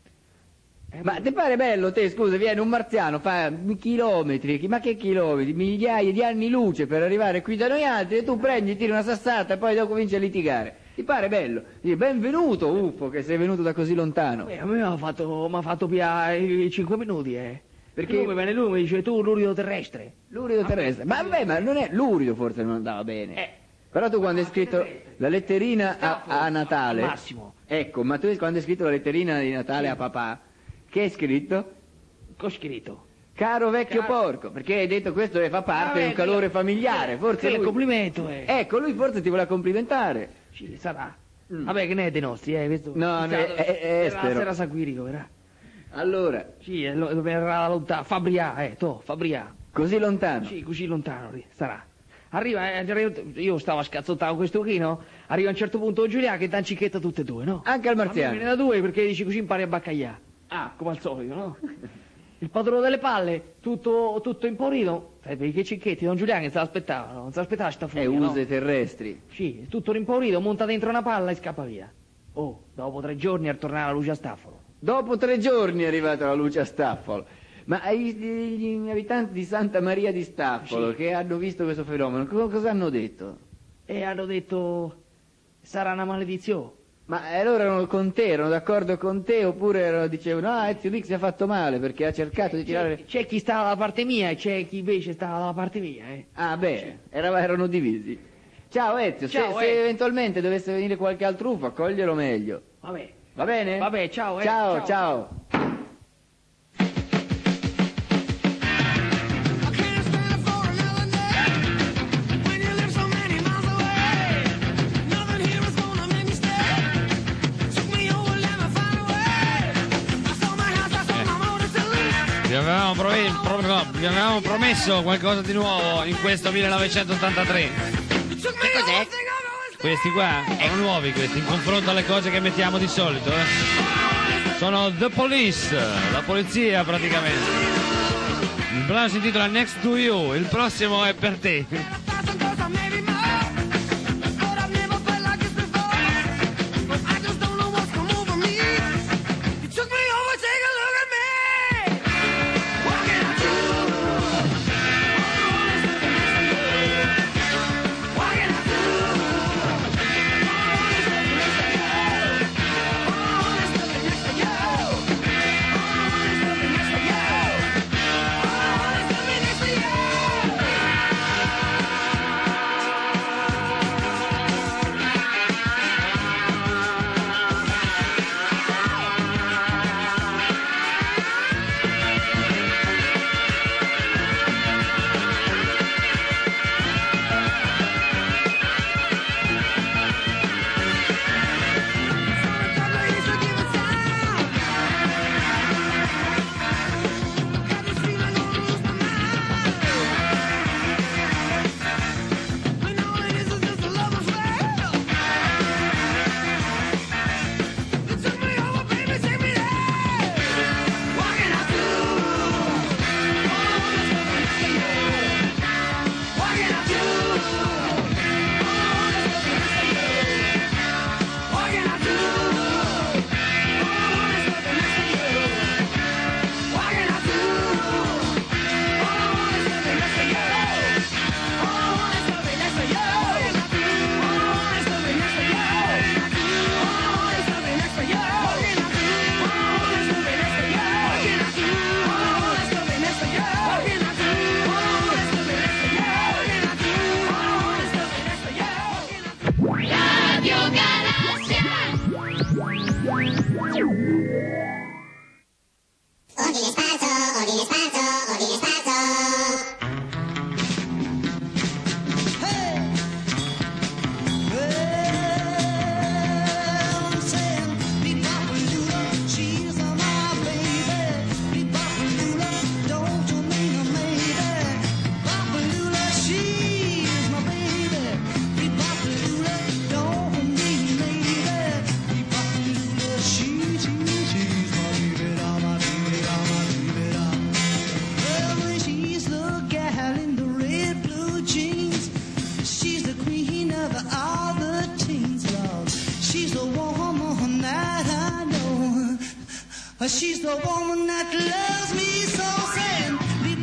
Eh, Ma ti pare bello te, scusa, viene un marziano, fa chilometri, chi- ma che chilometri, migliaia di anni luce per arrivare qui da noi altri e tu prendi, tiri una sassata e poi dopo cominci a litigare. Ti pare bello? Dici, benvenuto U F O che sei venuto da così lontano. eh, a me mi ha fatto, m'ha fatto piare i cinque minuti, eh. Perché- Perché lui viene lui e mi dice, tu lurido terrestre. Lurido terrestre. Ma vabbè, ma non è lurido forse non andava bene. Eh. Però tu quando hai scritto la letterina a, a Natale... Massimo. Ecco, ma tu quando hai scritto la letterina di Natale a papà, che hai scritto? Che ho scritto? Caro vecchio Caro- porco, perché hai detto questo fa parte Vabbè, di un calore quello- familiare, forse Quello è lui... complimento, eh. Ecco, lui forse ti voleva complimentare. Sì, sarà. Mm. Vabbè, che ne è dei nostri, eh, questo... No, chissà no, dove- è- è- è era- estero. Era Saguirico, era. Allora, Sì, è lo- dove era lontano, Fabrià, eh, to, Fabrià. così lontano. Sì, così lontano, lì, sarà. Arriva, eh, arriva- io stavo a scazzottare con questo chino, arriva a un certo punto Giuliano che dà cicchetto tutte e due, no? Anche al A me marziano. viene da due perché dici così impari a baccagliare. Ah, come al solito, no? Il padrone delle palle, tutto, tutto impaurito. Sai, per che cicchetti, Don Giuliano che se l'aspettava, no? Non se l'aspettava sta E furia, no? use terrestri. Sì, tutto rimpaurito, monta dentro una palla e scappa via. Oh, dopo tre giorni a tornare alla luce a Staffolo. Dopo tre giorni è arrivata la luce a Staffolo. Ma i- gli abitanti di Santa Maria di Staffolo Sì. che hanno visto questo fenomeno, co- cosa hanno detto? E hanno detto, sarà una maledizione. Ma allora erano con te, erano d'accordo con te, oppure erano- dicevano, ah, Ezio Nick si è fatto male perché ha cercato di tirare... C'è, c'è chi stava dalla parte mia e c'è chi invece stava dalla parte mia, eh. Ah, beh, era- erano divisi. Ciao Ezio, se- Ciao, se, Ezio. eventualmente dovesse venire qualche altro U F O, accoglielo meglio. Vabbè. Va bene? Vabbè, ciao, eh. Ciao, Ciao. ciao. Vi avevamo, prove- pro- no, vi avevamo promesso qualcosa di nuovo in questo millenovecentottantatré. Che cos'è? Questi qua sono nuovi questi, in confronto alle cose che mettiamo di solito. Eh. Sono The Police, la polizia praticamente. Il brano si intitola Next to You, il prossimo è per te. She's the woman that loves me so, saying,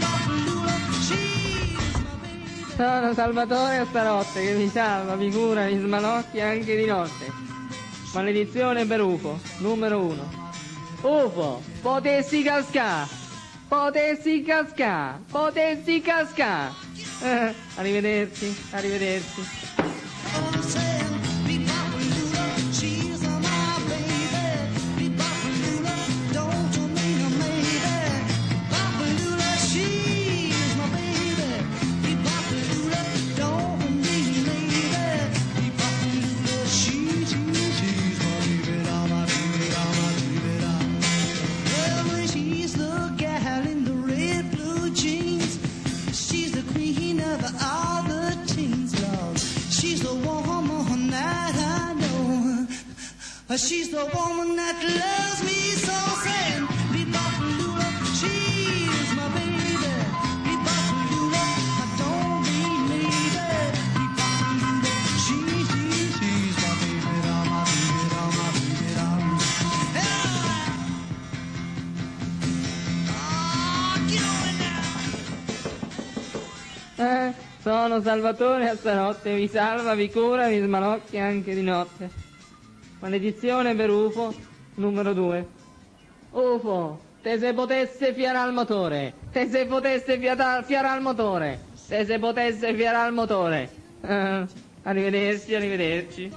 Sono Salvatore stanotte che mi salva, mi cura, mi smanocchia anche di notte. Maledizione per U F O, numero uno. U F O, potessi cascà, potessi cascà, potessi cascà. Eh, arrivederci, arrivederci. She's the woman that loves me so, saying, Be-bop-a-lula, she's my baby. Be-bop-a-lula, I don't believe it. Be-bop-a-lula, she, she, she's my baby, da, my baby, da, my baby, da. Sono Salvatore a stanotte, vi salva, vi cura, vi smanocchia anche di notte. Maledizione per U F O, numero due. U F O, te se potesse fiara al motore, te se potesse fiata- fiara al motore, te se potesse fiara al motore. Eh, arrivederci, arrivederci.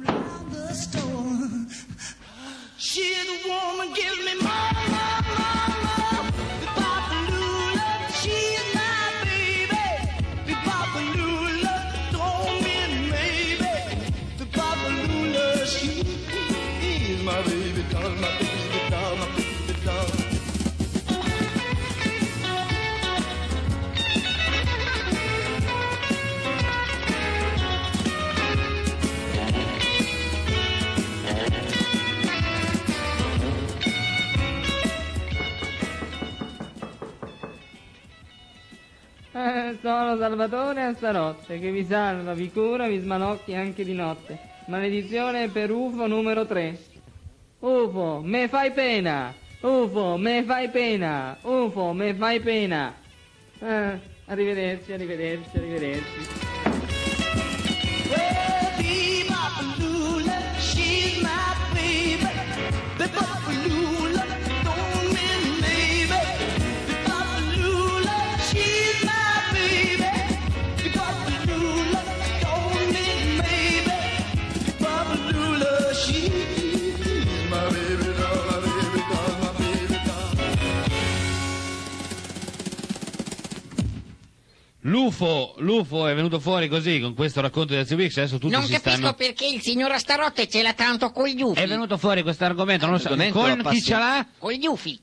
She's a woman, give me more, more, more, more. The Papa Lula, she's my baby. The Papa Lula, don't mean maybe. The Papa Lula, she is my baby doll, my baby doll, my baby doll. Eh, sono Salvatore a stanotte, che vi salva, vi cura, vi smanocchia anche di notte. Maledizione per U F O numero tre. U F O, me fai pena! U F O, me fai pena! U F O, me fai pena! Eh, arrivederci, arrivederci, arrivederci. Well, the Papa Lula, she's my baby. The Papa Lula, don't mean maybe. The Papa Lula, she's my baby. The Papa Lula, don't mean maybe. The Papa Lula, she's my baby doll, my baby doll, my baby doll. L'U F O, l'U F O è venuto fuori così con questo racconto di Azio Weeks, adesso tutti Non si capisco stanno... perché il signor Astarotte ce l'ha tanto con gli ufi. È venuto fuori questo argomento, non lo so, con chi ce l'ha? Con gli ufi.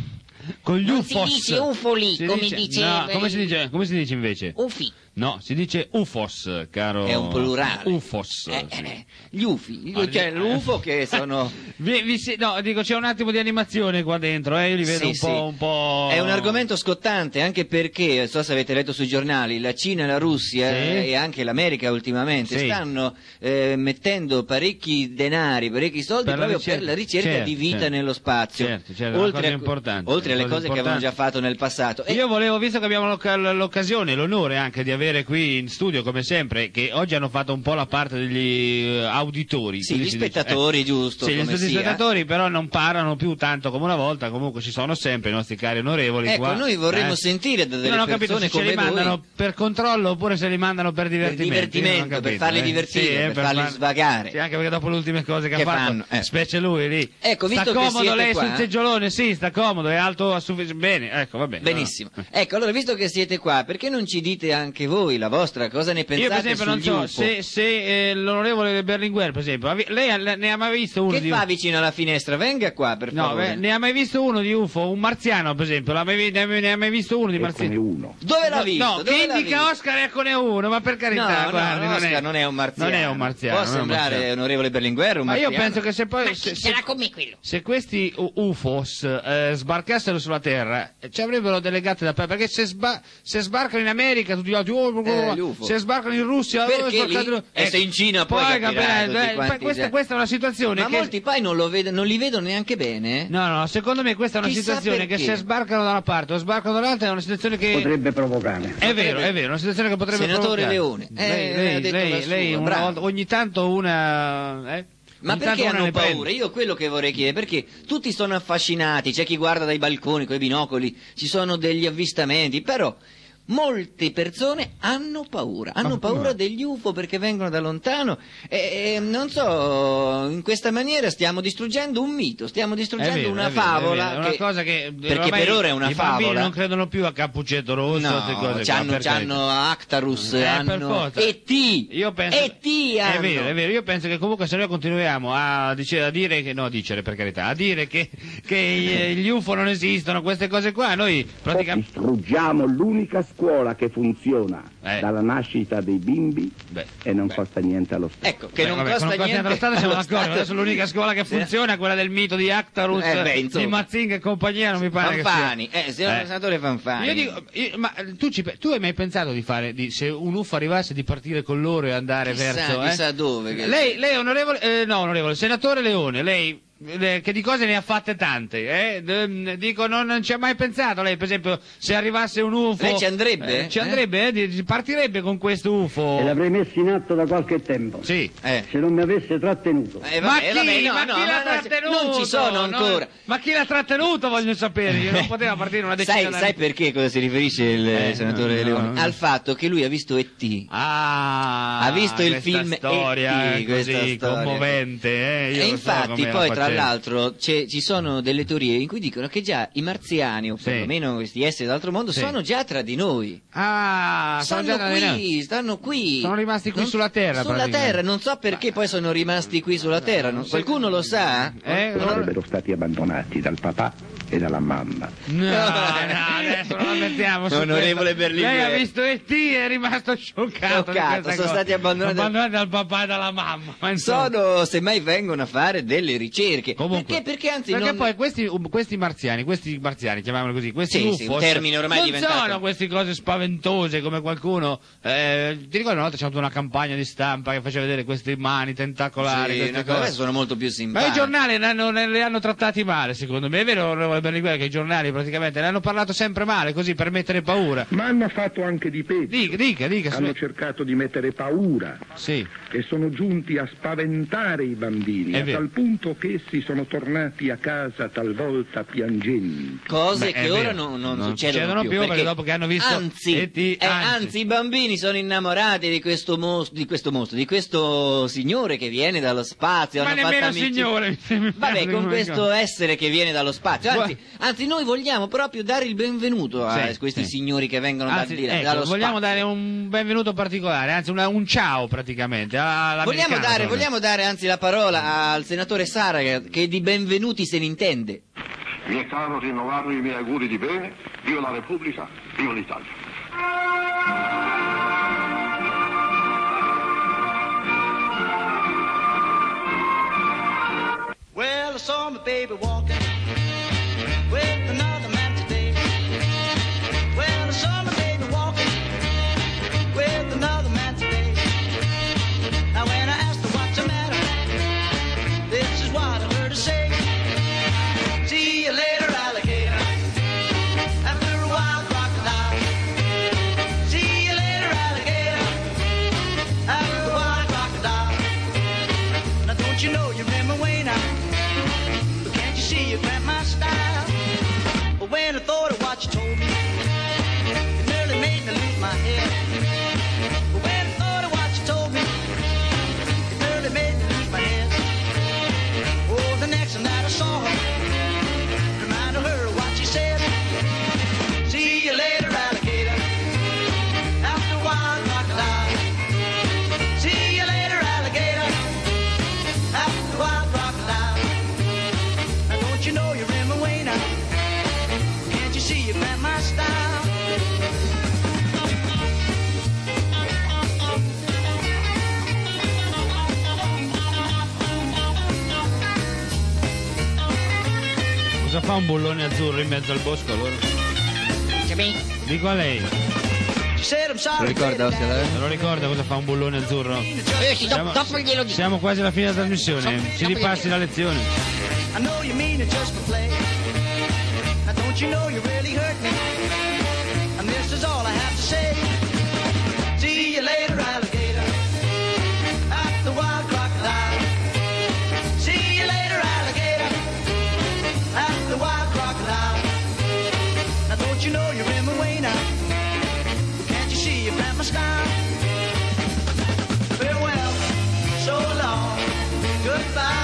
Con gli Non U F O S. si dice ufoli, Si come dice- dice... no, come si dice, come si dice invece? Ufi. No, si dice U F O S, caro... È un plurale. U F O S. Eh, sì. eh, gli U F I, Ah, cioè lì- l'U F O che sono... Vi- vi si- no, dico, c'è un attimo di animazione qua dentro, eh, io li vedo Sì, un, sì. po', un po'... È un argomento scottante anche perché, non so se avete letto sui giornali, la Cina e la Russia Sì. eh, e anche l'America ultimamente Sì. stanno eh, mettendo parecchi denari, parecchi soldi Per la proprio ricerca. per la ricerca Certo, di vita certo. nello spazio. Certo, certo, è una cosa a, importante, oltre una alle cosa cose che avevano già importante. fatto nel passato. E Io volevo, visto che abbiamo l'oc- l'occasione, l'onore anche di avere qui in studio, come sempre, che oggi hanno fatto un po' la parte degli eh, auditori. sì, così gli si dice. spettatori, Eh, giusto, Sì, gli come stessi sia. spettatori però non parlano più tanto come una volta, comunque ci sono sempre i nostri cari onorevoli Ecco, qua. noi vorremmo eh. sentire da Io delle non ho capito persone se ce li come mandano voi per controllo oppure se li mandano per divertimento. Io non ho divertimento, per capito, farli eh. divertire, Sì, eh, per farli far- svagare. Sì, anche perché dopo le ultime cose che, Che ha fatto, fanno, eh. specie lui lì. Ecco, visto sta che comodo siete lei qua, sul eh. seggiolone, sì, sta comodo, è alto a suffic- bene, ecco, va bene. Benissimo. No. Ecco, allora, visto che siete qua, perché non ci dite anche voi la vostra, cosa ne Io pensate per esempio non sugli so U F O? se, se eh, l'onorevole Berlinguer, per esempio, ave- lei ha- ne ha mai visto uno Che di fa vicino alla finestra? Venga qua, per No, favore. beh, ne ha mai visto uno di U F O? Un marziano, per esempio, l'ha mai vi- ne, ha- ne ha mai visto uno di marziano? uno. Dove l'ha No, visto? No, Dove che l'ha indica visto? Oscar, eccone uno, ma per carità, No, guardi, no, non, Oscar è, non è un marziano. non è un marziano. Può non è un sembrare marziano. onorevole Berlinguer un Ma io marziano. penso che se poi Ma se, chi se- ce l'ha con me quello? se questi U- U F O S eh, sbarcassero sulla Terra eh, ci avrebbero delle gatte da pe- perché se, sba- se sbarcano in America tutti gli altri oh, oh, Eh, oh, gli U F O. se sbarcano in Russia oh, Perché sbarcano- lì? E se in Cina poi poi capirai capirai, tutti eh, quanti questa, già. questa è una situazione Ma che molti poi non, lo vedo- non li vedono neanche bene. no no secondo me questa è una Chissà situazione che perché. se sbarcano da una parte o sbarcano dall'altra è una situazione che Potrebbe provocare. è vero, è vero, una situazione che potrebbe Senatore provocare. Leone, eh, lei, ha lei, detto lei, la sua, lei una bravo. volta, ogni tanto una... Eh? Ma Ogni tanto perché una hanno ne prende. paura? Io quello che vorrei chiedere, perché tutti sono affascinati, c'è chi guarda dai balconi con i binocoli, ci sono degli avvistamenti, però molte persone hanno paura, hanno Ma- paura ma- degli U F O perché vengono da lontano e, e non so, in questa maniera stiamo distruggendo un mito, stiamo È distruggendo vero, una è vero, favola è vero, è una che- cosa che perché ormai per ora è una i bambini favola. non credono più a Cappuccetto Rosso, queste No, cose c'hanno, qua, per carità. c'hanno Actarus, Eh, per hanno forza. E T, Io penso, E T è hanno. vero, è vero, io penso che comunque se noi continuiamo a, dice- a dire che, no a dicere per carità, a dire che, che gli- gli U F O non esistono, queste cose qua, noi praticamente... Distruggiamo l'unica scuola che funziona Eh. dalla nascita dei bimbi Beh, e non costa niente allo Stato. Ecco, che Beh, non vabbè, costa non niente allo Stato siamo allo d'accordo, Stato. adesso l'unica scuola che funziona è quella del mito di Actarus, Eh, beh, insomma. di Mazinga e compagnia, non mi pare Fanfani, che sia. eh, signor senatore Fanfani. Io dico, io- ma tu, ci, pe- tu hai mai pensato di fare, di, se un U F O arrivasse, di partire con loro e andare Chissà, verso... eh? chissà dove. che- Lei, lei onorevole, eh, no onorevole, senatore Leone, lei eh, che di cose ne ha fatte tante, eh? D- dico, non, non ci ha mai pensato lei, per esempio, se arrivasse un U F O... Lei ci andrebbe? Eh, ci andrebbe, eh? Partirebbe con questo U F O... E l'avrei messo in atto da qualche tempo. Sì. Eh. Se non mi avesse trattenuto. Eh, Ma vabbè, chi, vabbè, no, ma no, chi l'ha ma no, trattenuto? non ci sono ancora. No, ma chi l'ha trattenuto, voglio sapere, io non poteva partire una decisione... Sai, sai perché cosa si riferisce il Eh, senatore no, Leone? no, no. Al fatto che lui ha visto E T Ah, ha visto il questa film storia E T, questa così storia. commovente, eh? Io E lo so infatti come la poi tra facevo. l'altro c'è- ci sono delle teorie in cui dicono che già i marziani, o Sì. perlomeno questi esseri dall'altro mondo, Sì. sono già tra di noi. Ah, sono Stanno già da noi. qui, stanno qui. Sono rimasti qui Non- sulla Terra, Sulla praticamente. Terra, non so perché poi sono rimasti qui sulla Terra. non- Qualcuno lo sa? Eh, allora- Sarebbero stati abbandonati dal papà e dalla mamma. No, no, adesso non la mettiamo su Onorevole questo. Berlinguer. Lei ha visto E T e è rimasto scioccato. di Scioccato, questa sono cosa. stati abbandonati- abbandonati dal papà e dalla mamma. Ma insomma. Sono, semmai vengono a fare delle ricerche. Comunque, perché? Perché anzi perché non... poi questi, um, questi marziani, questi marziani, chiamiamoli così, questi Sì, U F O, sì, un termine ormai non diventato- sono queste cose spaventose come qualcuno. Eh, ti ricordi una volta c'è stata una campagna di stampa che faceva vedere queste mani tentacolari, Sì, queste no, cose. adesso sono molto più Ma simpatici. i giornali ne hanno, ne, li hanno trattati male, secondo me. È vero, onorevole Berlinguer, che i giornali praticamente ne hanno parlato sempre male, così per mettere paura. Ma hanno fatto anche di peggio. Dica, dica, dica. Hanno su- cercato di mettere paura Sì. e sono giunti a spaventare i bambini, È a vero. tal punto che essi sono tornati a casa talvolta piangenti. Cose Beh, è che ora vero. non, non Non succedono, succedono più, perché dopo che hanno visto anzi, E T, eh, anzi. anzi, i bambini sono innamorati di questo mostro, di questo mostro, di questo signore che viene dallo spazio. Ma hanno fatto nemmeno amicizia- signore. mi Vabbè, piace con come questo cosa. essere che viene dallo spazio. Anzi, anzi, noi vogliamo proprio dare il benvenuto a Sì, questi sì. signori che vengono Anzi, da, di là, ecco, dallo vogliamo spazio. dare un benvenuto particolare, anzi una- un ciao praticamente. alla- Vogliamo all'americano, dare, proprio. vogliamo dare anzi la parola al senatore Sara che, che di benvenuti se ne intende. Mi è caro rinnovare i miei auguri di bene. Viva la Repubblica, viva l'Italia. Well, I saw my baby walking with another man today. Well, I saw my baby walking with another man today. Now, when I asked her what's the matter, this is what I heard her say. See you later, alligator. After a while, crocodile. See you later, alligator. After a while, crocodile. Now, don't you know you're in my way now? But can't you see you grant my style? But when I thought of what you told me, it nearly made me lose my head. But when I thought of what you told me, it nearly made me lose my head. Oh, the next time that I saw her, reminded her of what she said. See you later, alligator. After a while, crocodile. See you later, alligator. After a while, crocodile. Now don't you know you're in my way now? Can't you see you grant my style? Cosa fa un bullone azzurro in mezzo al bosco allora? Dico a lei. She said I'm Lo sorry. ricorda, Oscar? Se lo ricorda cosa fa un bullone azzurro? Eh sì, dopo, dopo glielo dico. Siamo quasi alla fine della trasmissione, ci ripassi la lezione. I know you mean it just for play. Now don't you know you really hurt me? And this is all I have to say. See you later, alligator. After a while, crocodile. See you later, alligator. After a while, crocodile. Now don't you know you're in my way now? Can't you see you grant my style? Farewell, so long, goodbye.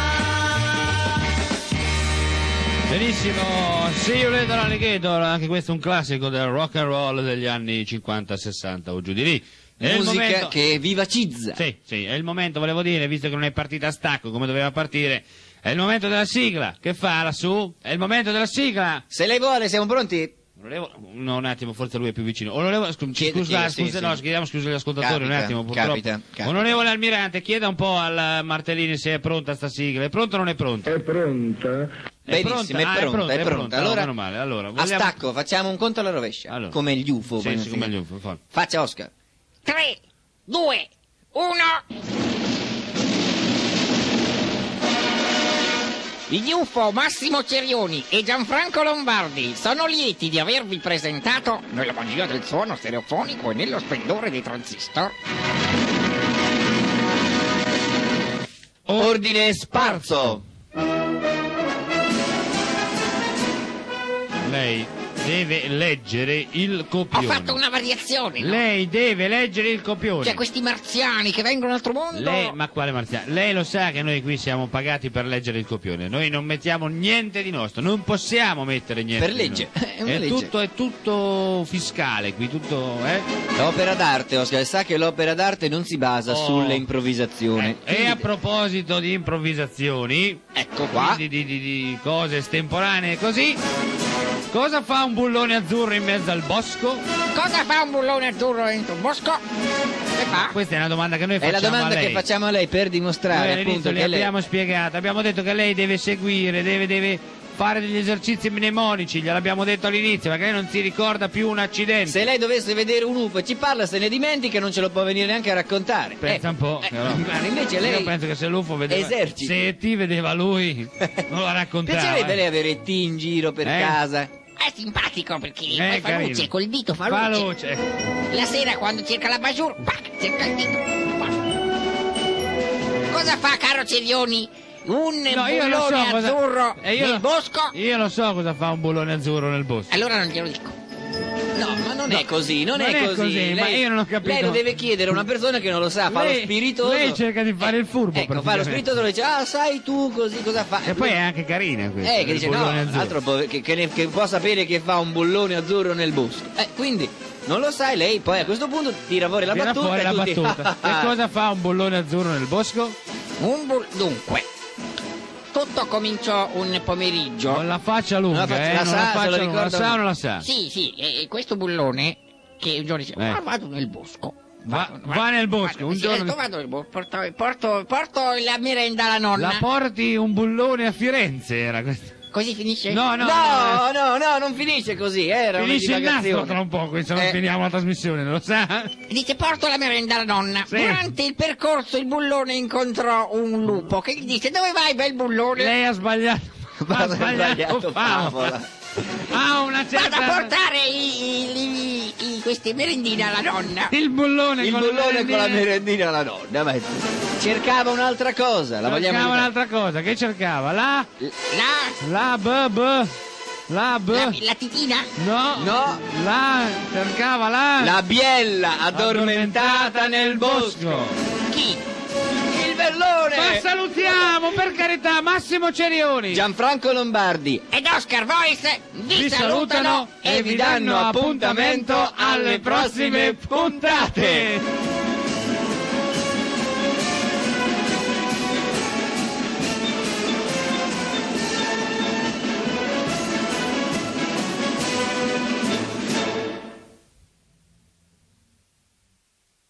Benissimo, See You Later Alligator, anche questo è un classico del rock and roll degli anni cinquanta sessanta o giù di lì. È il Musica momento- che vivacizza. Sì, sì, è il momento, volevo dire, visto che non è partita a stacco come doveva partire, è il momento della sigla. Che fa lassù? È il momento della sigla. Se lei vuole, siamo pronti? Onorevole, no, un attimo, forse lui è più vicino. Onorevole, scu- Chiede- scusa, chiede, sì, scusa, sì. no, chiediamo scusa agli ascoltatori Capita, un attimo, purtroppo. capita, capita. Onorevole Almirante, chieda un po' al Martellini se è pronta sta sigla. È pronta o non è pronta? È pronta? Benissimo, è Ah, pronta, è pronta. no, Allora, meno male. Allora, a vogliamo- stacco, facciamo un conto alla rovescia. Allora. Come gli U F O. Sì, poi sì, non come si- gli U F O, fa. Faccia Oscar. tre, due, uno. Gli U F O Massimo Cerioni e Gianfranco Lombardi sono lieti di avervi presentato nella magia del suono stereofonico e nello splendore dei transistor. Ordine sparso. Lei deve leggere il copione. Ho fatto una variazione, no? Lei deve leggere il copione. Cioè questi marziani che vengono dall'altro mondo. Lei, ma quale marziano? Lei lo sa che noi qui siamo pagati per leggere il copione. Noi non mettiamo niente di nostro, non possiamo mettere niente. Per di legge, nostro. è una è legge. tutto, è tutto fiscale qui, tutto, eh? L'opera d'arte, Oscar, sa che l'opera d'arte non si basa Oh. sulle improvvisazioni. E a proposito di improvvisazioni, ecco qua, di, di, di, di cose estemporanee così, cosa fa un bullone azzurro in mezzo al bosco? Cosa fa un bullone azzurro dentro un bosco? Che fa? Questa è una domanda che noi È facciamo la domanda a lei. che facciamo a lei per dimostrare Noi all'inizio appunto le che lei... abbiamo spiegato, abbiamo detto che lei deve seguire, deve, deve fare degli esercizi mnemonici, gliel'abbiamo detto all'inizio, perché lei non si ricorda più un accidente. Se lei dovesse vedere un U F O e ci parla, se ne dimentica, non ce lo può venire neanche a raccontare. Pensa Eh, un po'. eh, però. ma invece lei... Io penso che se l'U F O vedeva... esercita. Se E T vedeva lui, non lo raccontava. Piacerebbe eh. lei avere T in giro per Eh? casa? È simpatico perché Eh, poi fa carino. luce, col dito fa Fa luce. luce. La sera quando cerca la bajour, pac, cerca il dito. Pac. Cosa fa, caro Cerioni? Un No, io lo bullone so cosa- azzurro e io nel lo- bosco? Io lo so cosa fa un bullone azzurro nel bosco. Allora non glielo dico. No, ma non No, è così, non, non è è così. così, lei, ma io non ho capito. Lei lo deve chiedere a una persona che non lo sa, fa Lei- lo spiritoso. lei cerca di fare il furbo, Ecco, fa lo praticamente. spiritoso e dice, ah, sai tu così cosa fa? E poi è anche carina questa. Eh, che il dice, no, bullone azzurro. altro po- che, che, ne- che può sapere che fa un bullone azzurro nel bosco. Eh, quindi, non lo sai, lei poi a questo punto tira fuori la Tira battuta fuori e la tutti- battuta. E cosa fa un bullone azzurro nel bosco? Un bull... Dunque, tutto cominciò un pomeriggio. Con la faccia lunga, La faccia- eh? la non sa, la se faccia lo lunga. La ricorda o sa no? o non la sa? Sì, sì, e questo bullone che un giorno dice, Eh. "Ah, vado nel bosco. Va, va nel bosco, un Sì, giorno... detto, vado nel bosco, porto, porto, porto la merenda alla nonna. La porti un bullone a Firenze, era questo. Così finisce? No, no, No, no. no, no, non finisce così, era Finisce il una nastro divagazione. tra un po', questo non Eh. finiamo la trasmissione, lo sa? Dice, porto la merenda alla nonna. Sì. Durante il percorso il bullone incontrò un lupo che gli dice, dove vai, bel bullone? Lei ha sbagliato. Ma Ha ha sbagliato sbagliato favola. favola. Ha una Vado a certa... portare i, i- i- i- queste merendine alla nonna. Il bullone, Il con, bullone le con la merendine. merendina alla nonna, ma cercava un'altra cosa, la vogliamo Cercava aiutare? un'altra cosa, che cercava? La... La, La b b La b la, la titina? No, No. La cercava la La biella addormentata nel bosco. Chi? Il bellone! Ma salutiamo, per carità, Massimo Cerioni. Gianfranco Lombardi. Ed Oscar Voice vi, Vi salutano e vi danno appuntamento alle prossime puntate.